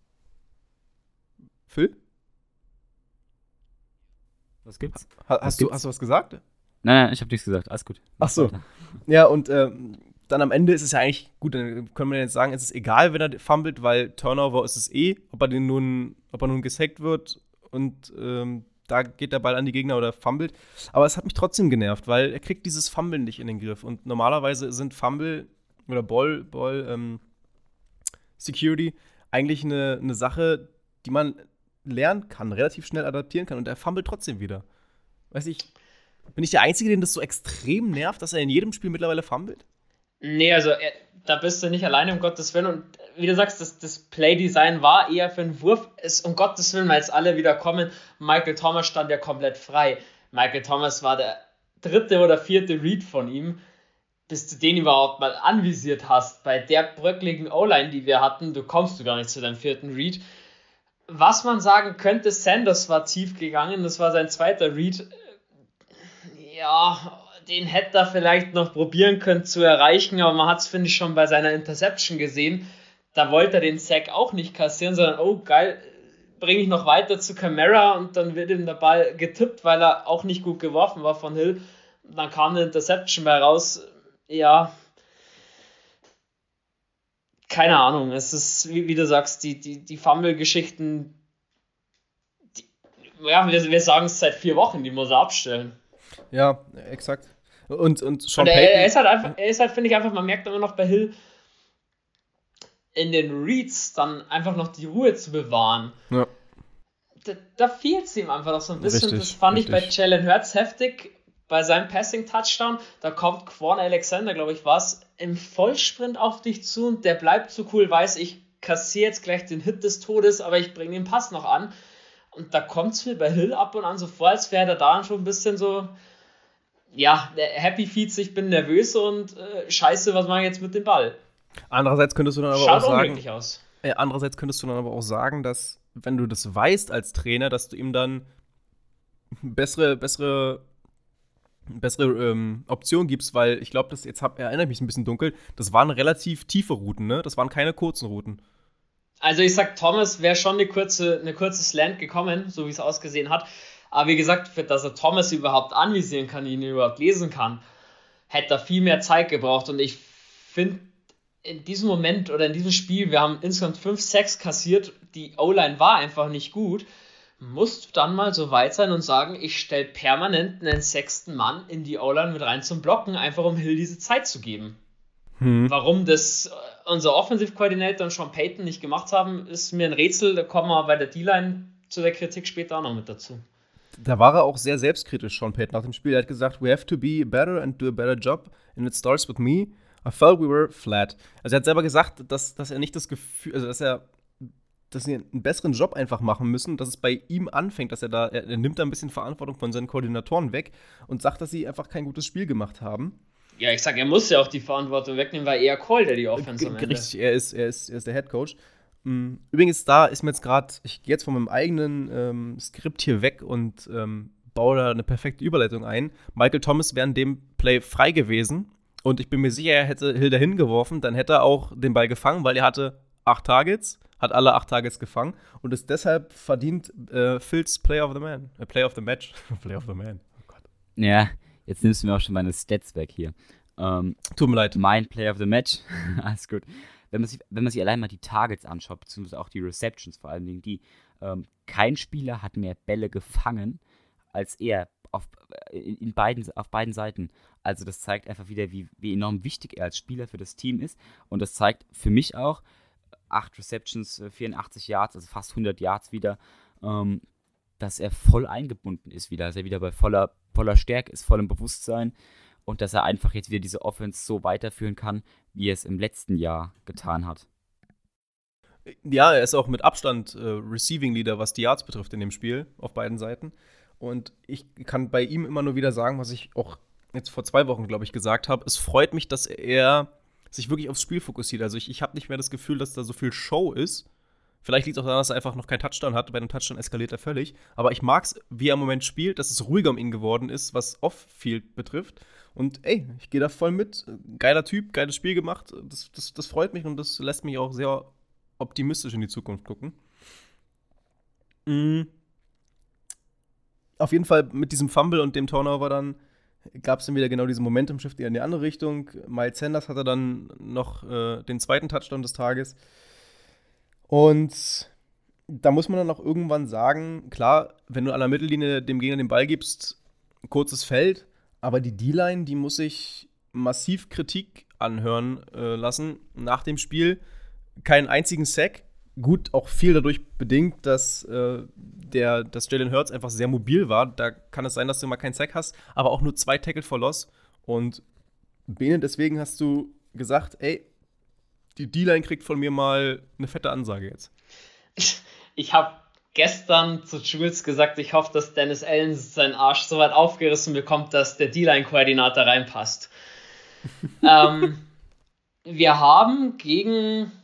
Phil? Was gibt's? Ha- hast, Was du, gibt's? hast du was gesagt? Nein, nein, ich habe nichts gesagt. Alles gut. Ach so. Ja, und ähm, dann am Ende ist es ja eigentlich, gut, dann können wir jetzt sagen, es ist egal, wenn er fummelt, weil Turnover ist es eh, ob er den nun, ob er nun gesackt wird und ähm, da geht der Ball an die Gegner oder fummelt. Aber es hat mich trotzdem genervt, weil er kriegt dieses Fummeln nicht in den Griff. Und normalerweise sind Fumble oder Ball, Ball ähm, Security eigentlich eine, eine Sache, die man lernen kann, relativ schnell adaptieren kann und er fummelt trotzdem wieder. Weiß ich, bin ich der Einzige, den das so extrem nervt, dass er in jedem Spiel mittlerweile fummelt? Nee, also er, da bist du nicht alleine, um Gottes Willen. Und wie du sagst, das, das Playdesign war eher für einen Wurf. Ist, um Gottes Willen, weil jetzt alle wieder kommen, Michael Thomas stand ja komplett frei. Michael Thomas war der dritte oder vierte Read von ihm. Bis du den überhaupt mal anvisiert hast, bei der bröckligen O-Line, die wir hatten, du kommst du gar nicht zu deinem vierten Read. Was man sagen könnte, Sanders war tief gegangen, das war sein zweiter Read. Ja, den hätte er vielleicht noch probieren können zu erreichen, aber man hat es, finde ich, schon bei seiner Interception gesehen. Da wollte er den Sack auch nicht kassieren, sondern, oh geil, bringe ich noch weiter zu Kamara und dann wird ihm der Ball getippt, weil er auch nicht gut geworfen war von Hill. Und dann kam eine Interception bei raus. Ja, keine Ahnung. Es ist, wie, wie du sagst, die, die, die Fumble-Geschichten, die, ja, wir, wir sagen es seit vier Wochen, die muss er abstellen. Ja, exakt. Und, und Sean Und er, Payton, er ist halt einfach, er ist halt, finde ich, einfach, man merkt immer noch bei Hill, in den Reads dann einfach noch die Ruhe zu bewahren. Ja. Da, da fehlt es ihm einfach noch so ein bisschen. Richtig, das fand richtig. ich bei Jalen Hurts heftig. Bei seinem Passing-Touchdown, da kommt Quan Alexander, glaube ich, war es, im Vollsprint auf dich zu und der bleibt so cool, weiß ich, kassiere jetzt gleich den Hit des Todes, aber ich bringe den Pass noch an. Und da kommt es mir bei Hill ab und an so vor, als wäre er da schon ein bisschen so, ja, der Happy Feet, ich bin nervös und äh, scheiße, was mache ich jetzt mit dem Ball? andererseits könntest du dann aber Schaut auch sagen, unglücklich aus. äh, andererseits könntest du dann aber auch sagen, dass, wenn du das weißt als Trainer, dass du ihm dann bessere, bessere, bessere ähm, Option gibst, weil ich glaube, das jetzt hab, erinnere ich mich ein bisschen dunkel, das waren relativ tiefe Routen, ne? Das waren keine kurzen Routen. Also ich sag, Thomas wäre schon eine kurze, eine kurze Slant gekommen, so wie es ausgesehen hat. Aber wie gesagt, für dass er Thomas überhaupt anvisieren kann, ihn überhaupt lesen kann, hätte er viel mehr Zeit gebraucht. Und ich finde, in diesem Moment oder in diesem Spiel, wir haben insgesamt fünf Sacks kassiert, die O-Line war einfach nicht gut, musst du dann mal so weit sein und sagen, ich stelle permanent einen sechsten Mann in die O-Line mit rein zum Blocken, einfach um Hill diese Zeit zu geben. Hm. Warum das unser Offensive-Coordinator und Sean Payton nicht gemacht haben, ist mir ein Rätsel. Da kommen wir bei der D-Line zu der Kritik später auch noch mit dazu. Da war er auch sehr selbstkritisch, Sean Payton, nach dem Spiel. Er hat gesagt, we have to be better and do a better job, and it starts with me. I felt we were flat. Also er hat selber gesagt, dass, dass er nicht das Gefühl, also dass er dass sie einen besseren Job einfach machen müssen, dass es bei ihm anfängt, dass er da, er, er nimmt da ein bisschen Verantwortung von seinen Koordinatoren weg und sagt, dass sie einfach kein gutes Spiel gemacht haben. Ja, ich sag, er muss ja auch die Verantwortung wegnehmen, weil er callt ja die Offense am Ende. Richtig, er ist, er ist, er ist der Head Coach. Übrigens, da ist mir jetzt gerade, ich gehe jetzt von meinem eigenen ähm, Skript hier weg und ähm, baue da eine perfekte Überleitung ein. Michael Thomas wäre in dem Play frei gewesen und ich bin mir sicher, er hätte Hill dahin geworfen, dann hätte er auch den Ball gefangen, weil er hatte acht Targets, hat alle acht Targets gefangen und ist deshalb verdient äh, Phil's Play of the Man, äh, Play of the Match, Play of the Man. Oh Gott. Ja, jetzt nimmst du mir auch schon meine Stats weg hier. Ähm, Tut mir leid. Mein Play of the Match, alles gut. Wenn man, sich, wenn man sich allein mal die Targets anschaut, beziehungsweise auch die Receptions, vor allen Dingen die, ähm, kein Spieler hat mehr Bälle gefangen als er auf, in, in beiden, auf beiden Seiten. Also das zeigt einfach wieder, wie, wie enorm wichtig er als Spieler für das Team ist. Und das zeigt für mich auch, acht Receptions, vierundachtzig Yards, also fast hundert Yards wieder, ähm, dass er voll eingebunden ist wieder, dass er wieder bei voller, voller Stärke ist, vollem Bewusstsein und dass er einfach jetzt wieder diese Offense so weiterführen kann, wie er es im letzten Jahr getan hat. Ja, er ist auch mit Abstand äh, Receiving Leader, was die Yards betrifft in dem Spiel, auf beiden Seiten. Und ich kann bei ihm immer nur wieder sagen, was ich auch jetzt vor zwei Wochen, glaube ich, gesagt habe. Es freut mich, dass er sich wirklich aufs Spiel fokussiert. Also ich, ich habe nicht mehr das Gefühl, dass da so viel Show ist. Vielleicht liegt es auch daran, dass er einfach noch keinen Touchdown hat. Bei einem Touchdown eskaliert er völlig. Aber ich mag es, wie er im Moment spielt, dass es ruhiger um ihn geworden ist, was Off-Field betrifft. Und ey, ich gehe da voll mit. Geiler Typ, geiles Spiel gemacht. Das, das, das freut mich und das lässt mich auch sehr optimistisch in die Zukunft gucken. Mhm. Auf jeden Fall mit diesem Fumble und dem Turnover dann gab es dann wieder genau diesen Momentum-Shift in die andere Richtung. Miles Sanders hatte dann noch äh, den zweiten Touchdown des Tages. Und da muss man dann auch irgendwann sagen, klar, wenn du an der Mittellinie dem Gegner den Ball gibst, kurzes Feld, aber die D-Line, die muss sich massiv Kritik anhören äh, lassen nach dem Spiel. Keinen einzigen Sack. Gut, auch viel dadurch bedingt, dass, äh, der, dass Jalen Hurts einfach sehr mobil war. Da kann es sein, dass du mal keinen Sack hast, aber auch nur zwei Tackle for Loss. Und Bene, deswegen hast du gesagt, ey, die D-Line kriegt von mir mal eine fette Ansage jetzt. Ich habe gestern zu Jules gesagt, ich hoffe, dass Dennis Allen seinen Arsch so weit aufgerissen bekommt, dass der D-Line-Koordinator reinpasst. ähm, wir haben gegen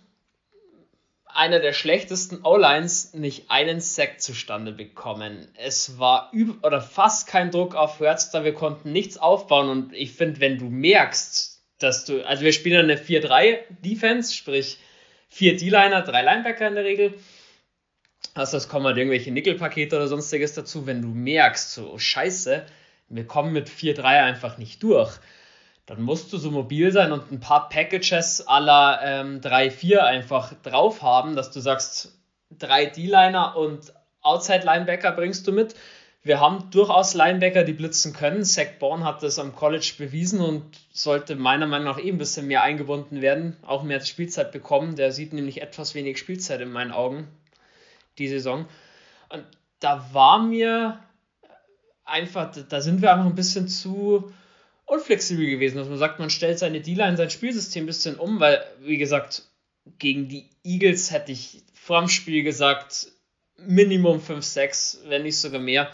einer der schlechtesten O-Lines nicht einen Sack zustande bekommen. Es war üb- oder fast kein Druck auf Hurts da, wir konnten nichts aufbauen und ich finde, wenn du merkst, dass du, also wir spielen eine vier drei Defense, sprich vier D-Liner, drei Linebacker in der Regel. Also es kommen halt irgendwelche Nickel-Pakete oder sonstiges dazu. Wenn du merkst, so oh, scheiße, wir kommen mit vier drei einfach nicht durch, dann musst du so mobil sein und ein paar Packages à la ähm, drei vier einfach drauf haben, dass du sagst, drei D-Liner und Outside-Linebacker bringst du mit. Wir haben durchaus Linebacker, die blitzen können. Zach Bourne hat das am College bewiesen und sollte meiner Meinung nach eh ein bisschen mehr eingebunden werden, auch mehr Spielzeit bekommen. Der sieht nämlich etwas wenig Spielzeit in meinen Augen, die Saison. Und da war mir einfach, da sind wir einfach ein bisschen zu unflexibel gewesen, dass man sagt, man stellt seine D-Line, sein Spielsystem ein bisschen um, weil, wie gesagt, gegen die Eagles hätte ich vor dem Spiel gesagt, Minimum fünf sechs, wenn nicht sogar mehr.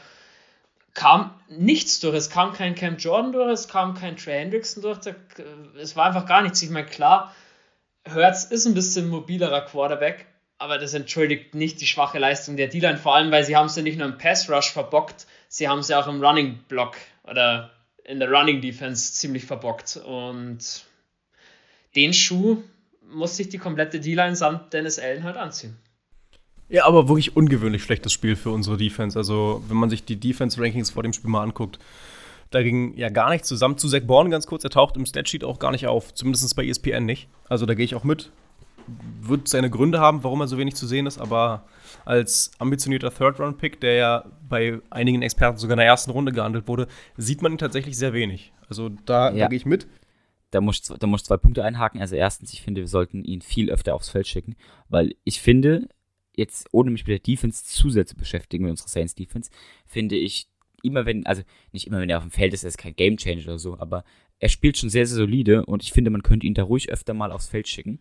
Kam nichts durch, es kam kein Cam Jordan durch, es kam kein Trey Hendrickson durch, es war einfach gar nichts. Ich meine, klar, Hurts ist ein bisschen mobilerer Quarterback, aber das entschuldigt nicht die schwache Leistung der D-Line, vor allem, weil sie haben es ja nicht nur im Pass-Rush verbockt, sie haben es ja auch im Running-Block oder in der Running-Defense ziemlich verbockt und den Schuh muss sich die komplette D-Line samt Dennis Allen halt anziehen. Ja, aber wirklich ungewöhnlich schlechtes Spiel für unsere Defense. Also, wenn man sich die Defense-Rankings vor dem Spiel mal anguckt, da ging ja gar nichts zusammen. Zu Zach Bourne ganz kurz, er taucht im Statsheet auch gar nicht auf. Zumindest bei E S P N nicht. Also, da gehe ich auch mit. Wird seine Gründe haben, warum er so wenig zu sehen ist, aber als ambitionierter Third-Round-Pick, der ja bei einigen Experten sogar in der ersten Runde gehandelt wurde, sieht man ihn tatsächlich sehr wenig. Also, da, Ja. da gehe ich mit. Da muss, ich, da muss ich zwei Punkte einhaken. Also erstens, ich finde, wir sollten ihn viel öfter aufs Feld schicken, weil ich finde, jetzt ohne mich mit der Defense zu sehr zu beschäftigen, mit unserer Saints-Defense, finde ich, immer wenn, also nicht immer wenn er auf dem Feld ist, er ist kein Game-Changer oder so, aber er spielt schon sehr, sehr solide und ich finde, man könnte ihn da ruhig öfter mal aufs Feld schicken.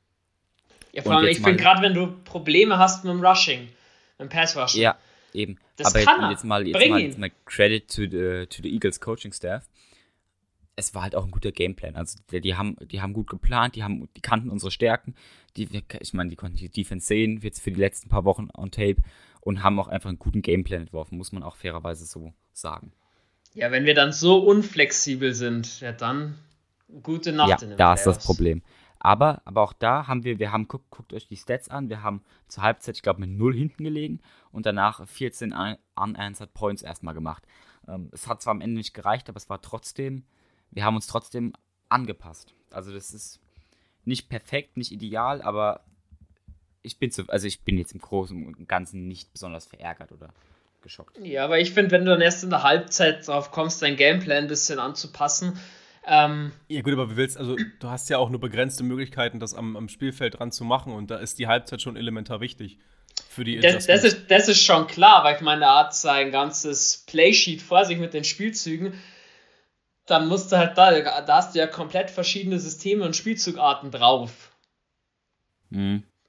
Ja, vor allem, ich finde, gerade wenn du Probleme hast mit dem Rushing, mit dem Pass-Rushing. Ja, eben. Das aber kann jetzt, er. jetzt mal, jetzt Bring mal, ihn. jetzt mal Credit to the, to the Eagles Coaching Staff. Es war halt auch ein guter Gameplan. Also die, die, haben, die haben gut geplant, die, haben, die kannten unsere Stärken. Die, ich meine, die konnten die Defense sehen, jetzt für die letzten paar Wochen on Tape und haben auch einfach einen guten Gameplan entworfen, muss man auch fairerweise so sagen. Ja, wenn wir dann so unflexibel sind, ja dann gute Nacht Ja, in den da ist das Playoffs. Problem. Aber, aber auch da haben wir, wir haben, guckt, guckt euch die Stats an, wir haben zur Halbzeit, ich glaube, mit null hinten gelegen und danach vierzehn un- unanswered Points erstmal gemacht. Ähm, es hat zwar am Ende nicht gereicht, aber es war trotzdem, wir haben uns trotzdem angepasst. Also das ist nicht perfekt, nicht ideal, aber ich bin, zu, also ich bin jetzt im Großen und Ganzen nicht besonders verärgert oder geschockt. Ja, aber ich finde, wenn du dann erst in der Halbzeit drauf kommst, dein Gameplan ein bisschen anzupassen, ähm, Ja gut, aber wie willst, also du hast ja auch nur begrenzte Möglichkeiten, das am, am Spielfeld dran zu machen und da ist die Halbzeit schon elementar wichtig für die das, das, Adjustments. ist, das ist schon klar, weil ich meine, er hat sein ganzes Playsheet vor sich mit den Spielzügen. Dann musst du halt da, da hast du ja komplett verschiedene Systeme und Spielzugarten drauf. Mhm.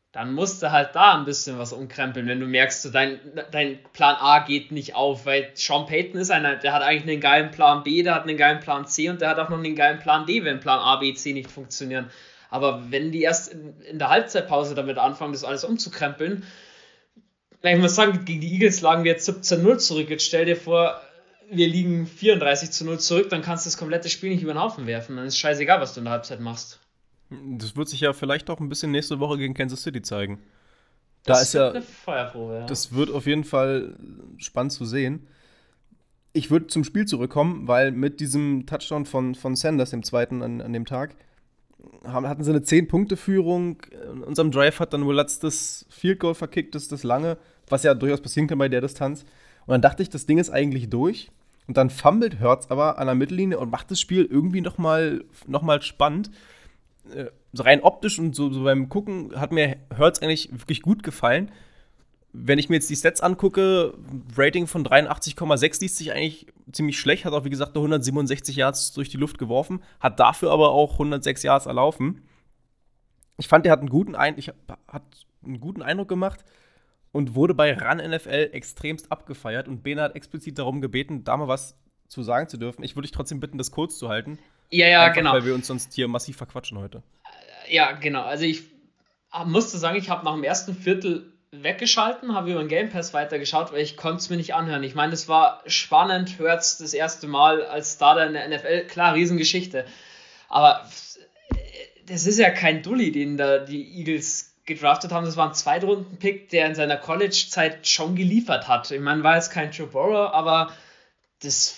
dann musst du halt da ein bisschen was umkrempeln, wenn du merkst, so dein, dein Plan A geht nicht auf, weil Sean Payton ist einer, der hat eigentlich einen geilen Plan B, der hat einen geilen Plan C und der hat auch noch einen geilen Plan D, wenn Plan A, B, C nicht funktionieren. Aber wenn die erst in, in der Halbzeitpause damit anfangen, das alles umzukrempeln, ich muss sagen, gegen die Eagles lagen wir jetzt siebzehn null zurück, jetzt stell dir vor, wir liegen vierunddreißig zu null zurück, dann kannst du das komplette Spiel nicht über den Haufen werfen, dann ist scheißegal, was du in der Halbzeit machst. Das wird sich ja vielleicht auch ein bisschen nächste Woche gegen Kansas City zeigen. Da Das ist wird ja, eine Feuerprobe, ja. das wird auf jeden Fall spannend zu sehen. Ich würde zum Spiel zurückkommen, weil mit diesem Touchdown von, von Sanders, dem zweiten an, an dem Tag, haben, hatten sie eine zehn-Punkte-Führung. In unserem Drive hat dann Willatz das Field Goal verkickt, das, das lange, was ja durchaus passieren kann bei der Distanz. Und dann dachte ich, das Ding ist eigentlich durch. Und dann fummelt Hurts aber an der Mittellinie und macht das Spiel irgendwie noch mal, noch mal spannend. So rein optisch und so, so beim Gucken hat mir Hurts eigentlich wirklich gut gefallen. Wenn ich mir jetzt die Stats angucke, Rating von dreiundachtzig Komma sechs liest sich eigentlich ziemlich schlecht, hat auch wie gesagt hundertsiebenundsechzig Yards durch die Luft geworfen, hat dafür aber auch hundertsechs Yards erlaufen. Ich fand, er hat einen guten, Ein- ich hab, hat einen guten Eindruck gemacht und wurde bei Run N F L extremst abgefeiert und Bena hat explizit darum gebeten, da mal was zu sagen zu dürfen. Ich würde dich trotzdem bitten, das kurz zu halten. Ja, ja, Einfach, genau. Weil wir uns sonst hier massiv verquatschen heute. Ja, genau. Also ich musste sagen, ich habe nach dem ersten Viertel weggeschalten, habe über den Game Pass weitergeschaut, weil ich konnte es mir nicht anhören. Ich meine, es war spannend, Hurts das erste Mal als Starter in der N F L. Klar, Riesengeschichte. Aber das ist ja kein Dulli, den da die Eagles gedraftet haben. Das war ein Zweitrunden-Pick, der in seiner College-Zeit schon geliefert hat. Ich meine, war jetzt kein Joe Burrow, aber das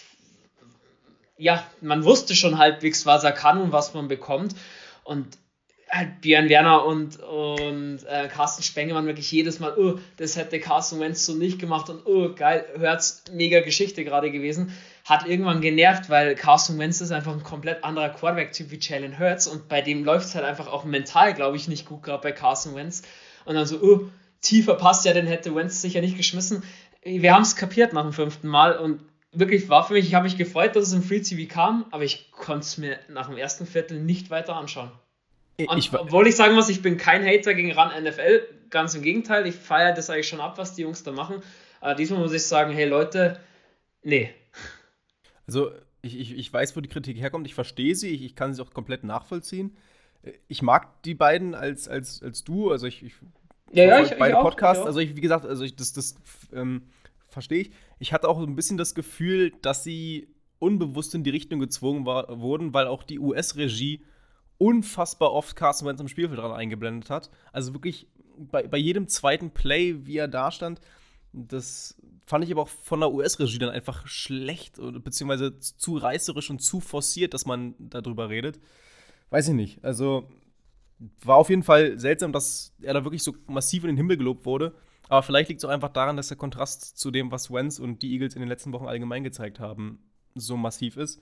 ja, man wusste schon halbwegs, was er kann und was man bekommt. Und halt Björn Werner und, und äh, Carsten Spenge waren wirklich jedes Mal, oh, das hätte Carson Wentz so nicht gemacht und oh, geil, Hurts, mega Geschichte gerade gewesen. Hat irgendwann genervt, weil Carson Wentz ist einfach ein komplett anderer Quarterback-Typ wie Jalen Hurts und bei dem läuft es halt einfach auch mental, glaube ich, nicht gut, gerade bei Carson Wentz. Und dann so, oh, tiefer passt ja, den hätte Wentz sicher nicht geschmissen. Wir haben es kapiert nach dem fünften Mal und wirklich war für mich, ich habe mich gefreut, dass es im Free T V kam, aber ich konnte es mir nach dem ersten Viertel nicht weiter anschauen. Und Ich, obwohl ich sagen muss, ich bin kein Hater gegen Run N F L, ganz im Gegenteil, ich feiere das eigentlich schon ab, was die Jungs da machen. Aber diesmal muss ich sagen, hey Leute, nee. Also, ich, ich, ich weiß, wo die Kritik herkommt, ich verstehe sie, ich, ich kann sie auch komplett nachvollziehen. Ich mag die beiden als, als, als Duo, also ich, ich Ja, ja, verfolge ich- beide ich auch, Podcasts, ich auch. also ich, wie gesagt, also ich, das, das ähm, verstehe ich. Ich hatte auch ein bisschen das Gefühl, dass sie unbewusst in die Richtung gezwungen war, wurden, weil auch die U S-Regie unfassbar oft Carson Wentz am Spielfeld dran eingeblendet hat. Also wirklich bei, bei jedem zweiten Play, wie er da stand, das fand ich aber auch von der U S-Regie dann einfach schlecht, oder beziehungsweise zu reißerisch und zu forciert, dass man darüber redet. Weiß ich nicht. Also war auf jeden Fall seltsam, dass er da wirklich so massiv in den Himmel gelobt wurde. Aber vielleicht liegt es auch einfach daran, dass der Kontrast zu dem, was Wentz und die Eagles in den letzten Wochen allgemein gezeigt haben, so massiv ist.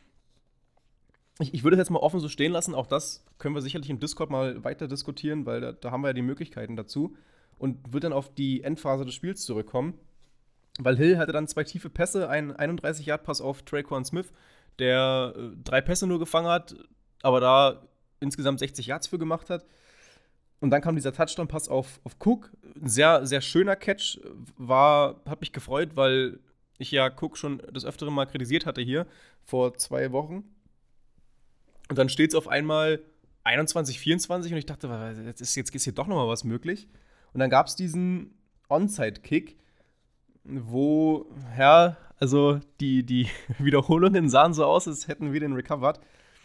Ich, ich würde es jetzt mal offen so stehen lassen. Auch das können wir sicherlich im Discord mal weiter diskutieren, weil da, da haben wir ja die Möglichkeiten dazu. Und wird dann auf die Endphase des Spiels zurückkommen. Weil Hill hatte dann zwei tiefe Pässe, einen einunddreißig-Yard-Pass auf Traquan Smith, der äh, drei Pässe nur gefangen hat, aber da insgesamt sechzig Yards für gemacht hat. Und dann kam dieser Touchdown-Pass auf, auf Cook. Ein sehr, sehr schöner Catch. War, hat mich gefreut, weil ich ja Cook schon des Öfteren mal kritisiert hatte hier, vor zwei Wochen. Und dann steht es auf einmal einundzwanzig vierundzwanzig und ich dachte, jetzt ist, jetzt ist hier doch noch mal was möglich. Und dann gab es diesen Onside-Kick, wo, ja, also die, die Wiederholungen sahen so aus, als hätten wir den recovered.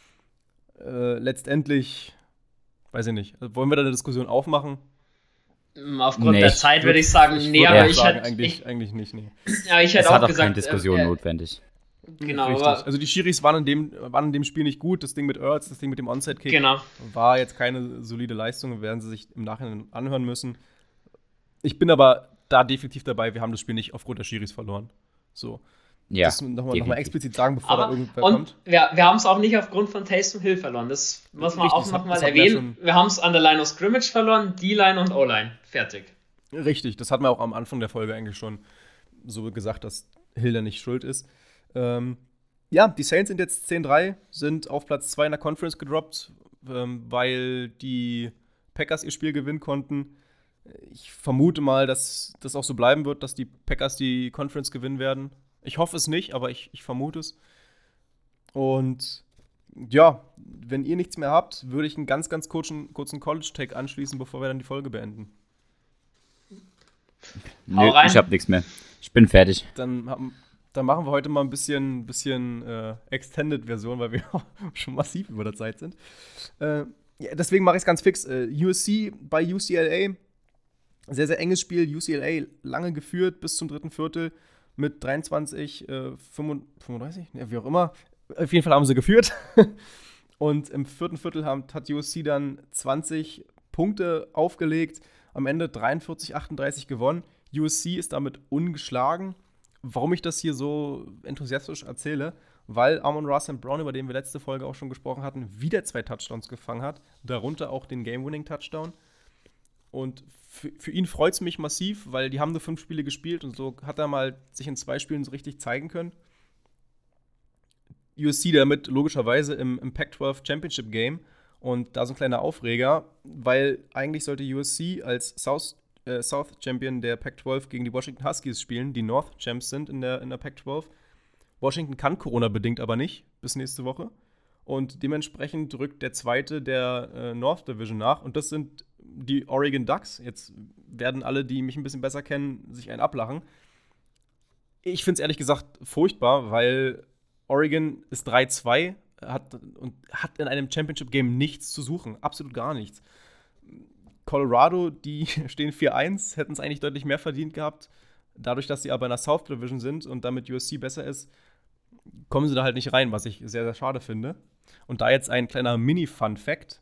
Äh, letztendlich, weiß ich nicht, also wollen wir da eine Diskussion aufmachen? Aufgrund Nee, der ich Zeit würd- würde ich sagen, ich nee, würd aber auch ich sagen, hätte eigentlich, ich, eigentlich nicht, nee. ja, ich Es hätte hat auch auch gesagt, keine Diskussion äh, äh, notwendig. Genau, Richtig. aber Also die Schiris waren in dem, waren in dem Spiel nicht gut. Das Ding mit Ertz, das Ding mit dem Onside-Kick genau. war jetzt keine solide Leistung, werden sie sich im Nachhinein anhören müssen. Ich bin aber da definitiv dabei, wir haben das Spiel nicht aufgrund der Schiris verloren. So. Ja, das nochmal noch mal definitiv. explizit sagen, bevor da Aber, irgendwer und kommt. wir, wir haben es auch nicht aufgrund von Taysom Hill verloren. Das muss man Richtig, auch das hat- nochmal das hatten wir erwähnen. Wir haben es an der Line of Scrimmage verloren, D-Line und O-Line. Fertig. Richtig, das hat man auch am Anfang der Folge eigentlich schon so gesagt, dass Hill da nicht schuld ist. Ähm, ja, die Saints sind jetzt zehn drei, sind auf Platz zwei in der Conference gedroppt, ähm, weil die Packers ihr Spiel gewinnen konnten. Ich vermute mal, dass das auch so bleiben wird, dass die Packers die Conference gewinnen werden. Ich hoffe es nicht, aber ich, ich vermute es. Und ja, wenn ihr nichts mehr habt, würde ich einen ganz, ganz kurzen, kurzen College-Tag anschließen, bevor wir dann die Folge beenden. Nö, ich hab nichts mehr. Ich bin fertig. Dann, haben, dann machen wir heute mal ein bisschen, bisschen äh, Extended-Version, weil wir schon massiv über der Zeit sind. Äh, ja, deswegen mache ich es ganz fix. Äh, U S C bei U C L A. Sehr, sehr enges Spiel. U C L A lange geführt bis zum dritten Viertel mit dreiundzwanzig, äh, fünfunddreißig, ja, wie auch immer. Auf jeden Fall haben sie geführt. Und im vierten Viertel haben, hat U S C dann zwanzig Punkte aufgelegt. Am Ende dreiundvierzig achtunddreißig gewonnen. U S C ist damit ungeschlagen. Warum ich das hier so enthusiastisch erzähle? Weil Amon-Ra Saint Brown, über den wir letzte Folge auch schon gesprochen hatten, wieder zwei Touchdowns gefangen hat. Darunter auch den Game-Winning-Touchdown. Und für, für ihn freut es mich massiv, weil die haben nur fünf Spiele gespielt und so hat er mal sich in zwei Spielen so richtig zeigen können. U S C damit logischerweise im, im Pac zwölf Championship Game und da so ein kleiner Aufreger, weil eigentlich sollte U S C als South, äh, South Champion der Pac zwölf gegen die Washington Huskies spielen, die North Champs sind in der, in der Pac zwölf. Washington kann Corona-bedingt aber nicht bis nächste Woche und dementsprechend rückt der zweite der äh, North Division nach und das sind die Oregon Ducks. Jetzt werden alle, die mich ein bisschen besser kennen, sich einen ablachen. Ich finde es ehrlich gesagt furchtbar, weil Oregon ist drei zwei hat, und hat in einem Championship-Game nichts zu suchen. Absolut gar nichts. Colorado, die stehen vier eins, hätten es eigentlich deutlich mehr verdient gehabt. Dadurch, dass sie aber in der South Division sind und damit U S C besser ist, kommen sie da halt nicht rein, was ich sehr, sehr schade finde. Und da jetzt ein kleiner Mini-Fun-Fact.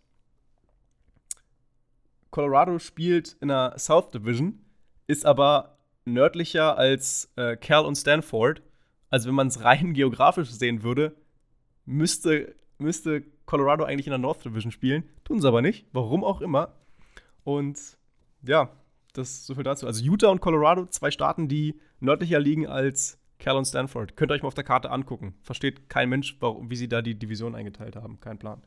Colorado spielt in der South Division, ist aber nördlicher als äh, Cal und Stanford. Also wenn man es rein geografisch sehen würde, müsste, müsste Colorado eigentlich in der North Division spielen. Tun sie aber nicht, warum auch immer. Und ja, das ist so viel dazu. Also Utah und Colorado, zwei Staaten, die nördlicher liegen als Cal und Stanford. Könnt ihr euch mal auf der Karte angucken. Versteht kein Mensch, warum, wie sie da die Division eingeteilt haben. Kein Plan.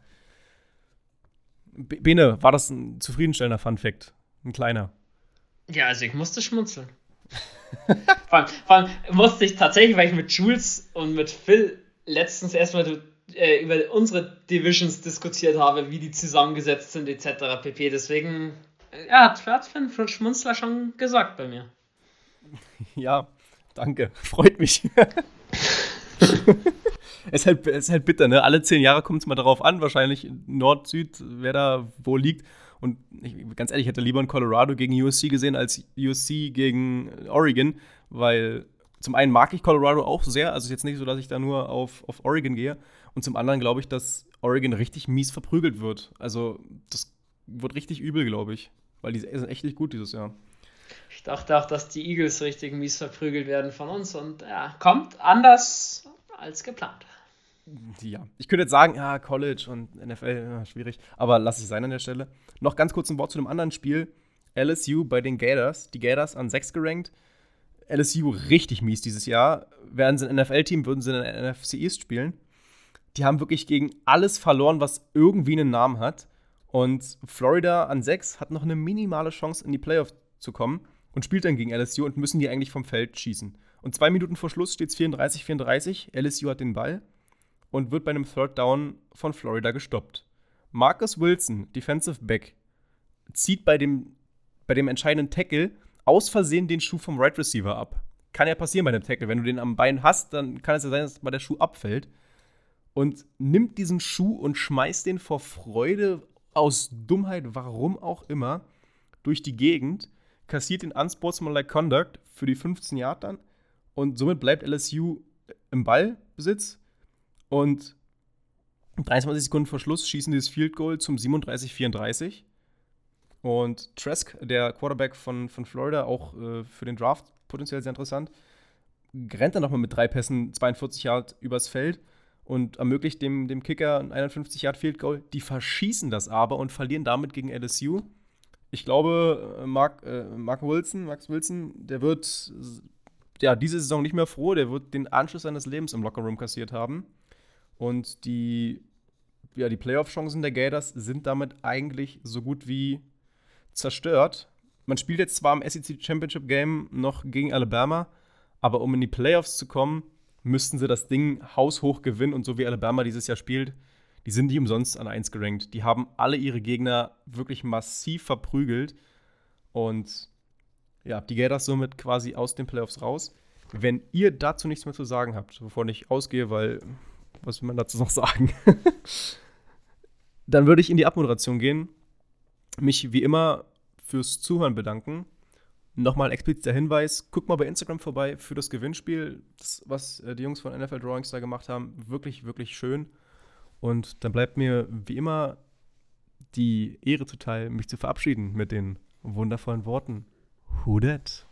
Bene, war das ein zufriedenstellender Fun-Fact? Ein kleiner? Ja, also ich musste schmunzeln. vor, allem, vor allem musste ich tatsächlich, weil ich mit Jules und mit Phil letztens erstmal äh, über unsere Divisions diskutiert habe, wie die zusammengesetzt sind, et cetera pp. Deswegen, ja, hat, hat für einen Schmunzler schon gesagt bei mir. Ja, danke. Freut mich. Es ist, halt, es ist halt bitter, ne? Alle zehn Jahre kommt es mal darauf an, wahrscheinlich Nord, Süd, wer da wo liegt. Und ich, ganz ehrlich, ich hätte lieber in Colorado gegen U S C gesehen als U S C gegen Oregon, weil zum einen mag ich Colorado auch sehr, also ist jetzt nicht so, dass ich da nur auf, auf Oregon gehe. Und zum anderen glaube ich, dass Oregon richtig mies verprügelt wird. Also das wird richtig übel, glaube ich, weil die sind echt nicht gut dieses Jahr. Ich dachte auch, dass die Eagles richtig mies verprügelt werden von uns und ja, kommt anders als geplant. Ja, ich könnte jetzt sagen, ja, College und N F L, ja, schwierig, aber lass es sein an der Stelle. Noch ganz kurz ein Wort zu dem anderen Spiel. L S U bei den Gators. Die Gators an sechs gerankt. L S U richtig mies dieses Jahr. Wären sie ein N F L-Team, würden sie in der N F C East spielen. Die haben wirklich gegen alles verloren, was irgendwie einen Namen hat. Und Florida an sechs hat noch eine minimale Chance, in die Playoffs zu kommen und spielt dann gegen L S U und müssen die eigentlich vom Feld schießen. Und zwei Minuten vor Schluss steht es vierunddreißig vierunddreißig. L S U hat den Ball und wird bei einem Third Down von Florida gestoppt. Marcus Wilson, Defensive Back, zieht bei dem, bei dem entscheidenden Tackle aus Versehen den Schuh vom Right Receiver ab. Kann ja passieren bei dem Tackle. Wenn du den am Bein hast, dann kann es ja sein, dass mal der Schuh abfällt. Und nimmt diesen Schuh und schmeißt den vor Freude, aus Dummheit, warum auch immer, durch die Gegend, kassiert den Unsportsmanlike Conduct für die fünfzehn Yard dann und somit bleibt L S U im Ballbesitz. Und dreiundzwanzig Sekunden vor Schluss schießen die das Field Goal zum siebenunddreißig vierunddreißig. Und Trask, der Quarterback von, von Florida, auch äh, für den Draft potenziell sehr interessant, rennt dann nochmal mit drei Pässen zweiundvierzig Yard übers Feld und ermöglicht dem, dem Kicker ein einundfünfzig Yard Field Goal. Die verschießen das aber und verlieren damit gegen L S U. Ich glaube, Mark, äh, Mark Wilson, Max Wilson, der wird ja, diese Saison nicht mehr froh. Der wird den Anschluss seines Lebens im Lockerroom kassiert haben. Und die, ja, die Playoff-Chancen der Gators sind damit eigentlich so gut wie zerstört. Man spielt jetzt zwar im S E C Championship Game noch gegen Alabama, aber um in die Playoffs zu kommen, müssten sie das Ding haushoch gewinnen. Und so wie Alabama dieses Jahr spielt, die sind nicht umsonst an eins gerankt. Die haben alle ihre Gegner wirklich massiv verprügelt. Und ja, die Gators somit quasi aus den Playoffs raus. Wenn ihr dazu nichts mehr zu sagen habt, wovon ich ausgehe, weil, was will man dazu noch sagen? Dann würde ich in die Abmoderation gehen. Mich wie immer fürs Zuhören bedanken. Nochmal expliziter Hinweis, guckt mal bei Instagram vorbei für das Gewinnspiel, das, was die Jungs von N F L Drawings da gemacht haben. Wirklich, wirklich schön. Und dann bleibt mir wie immer die Ehre zuteil, mich zu verabschieden mit den wundervollen Worten. Who dat?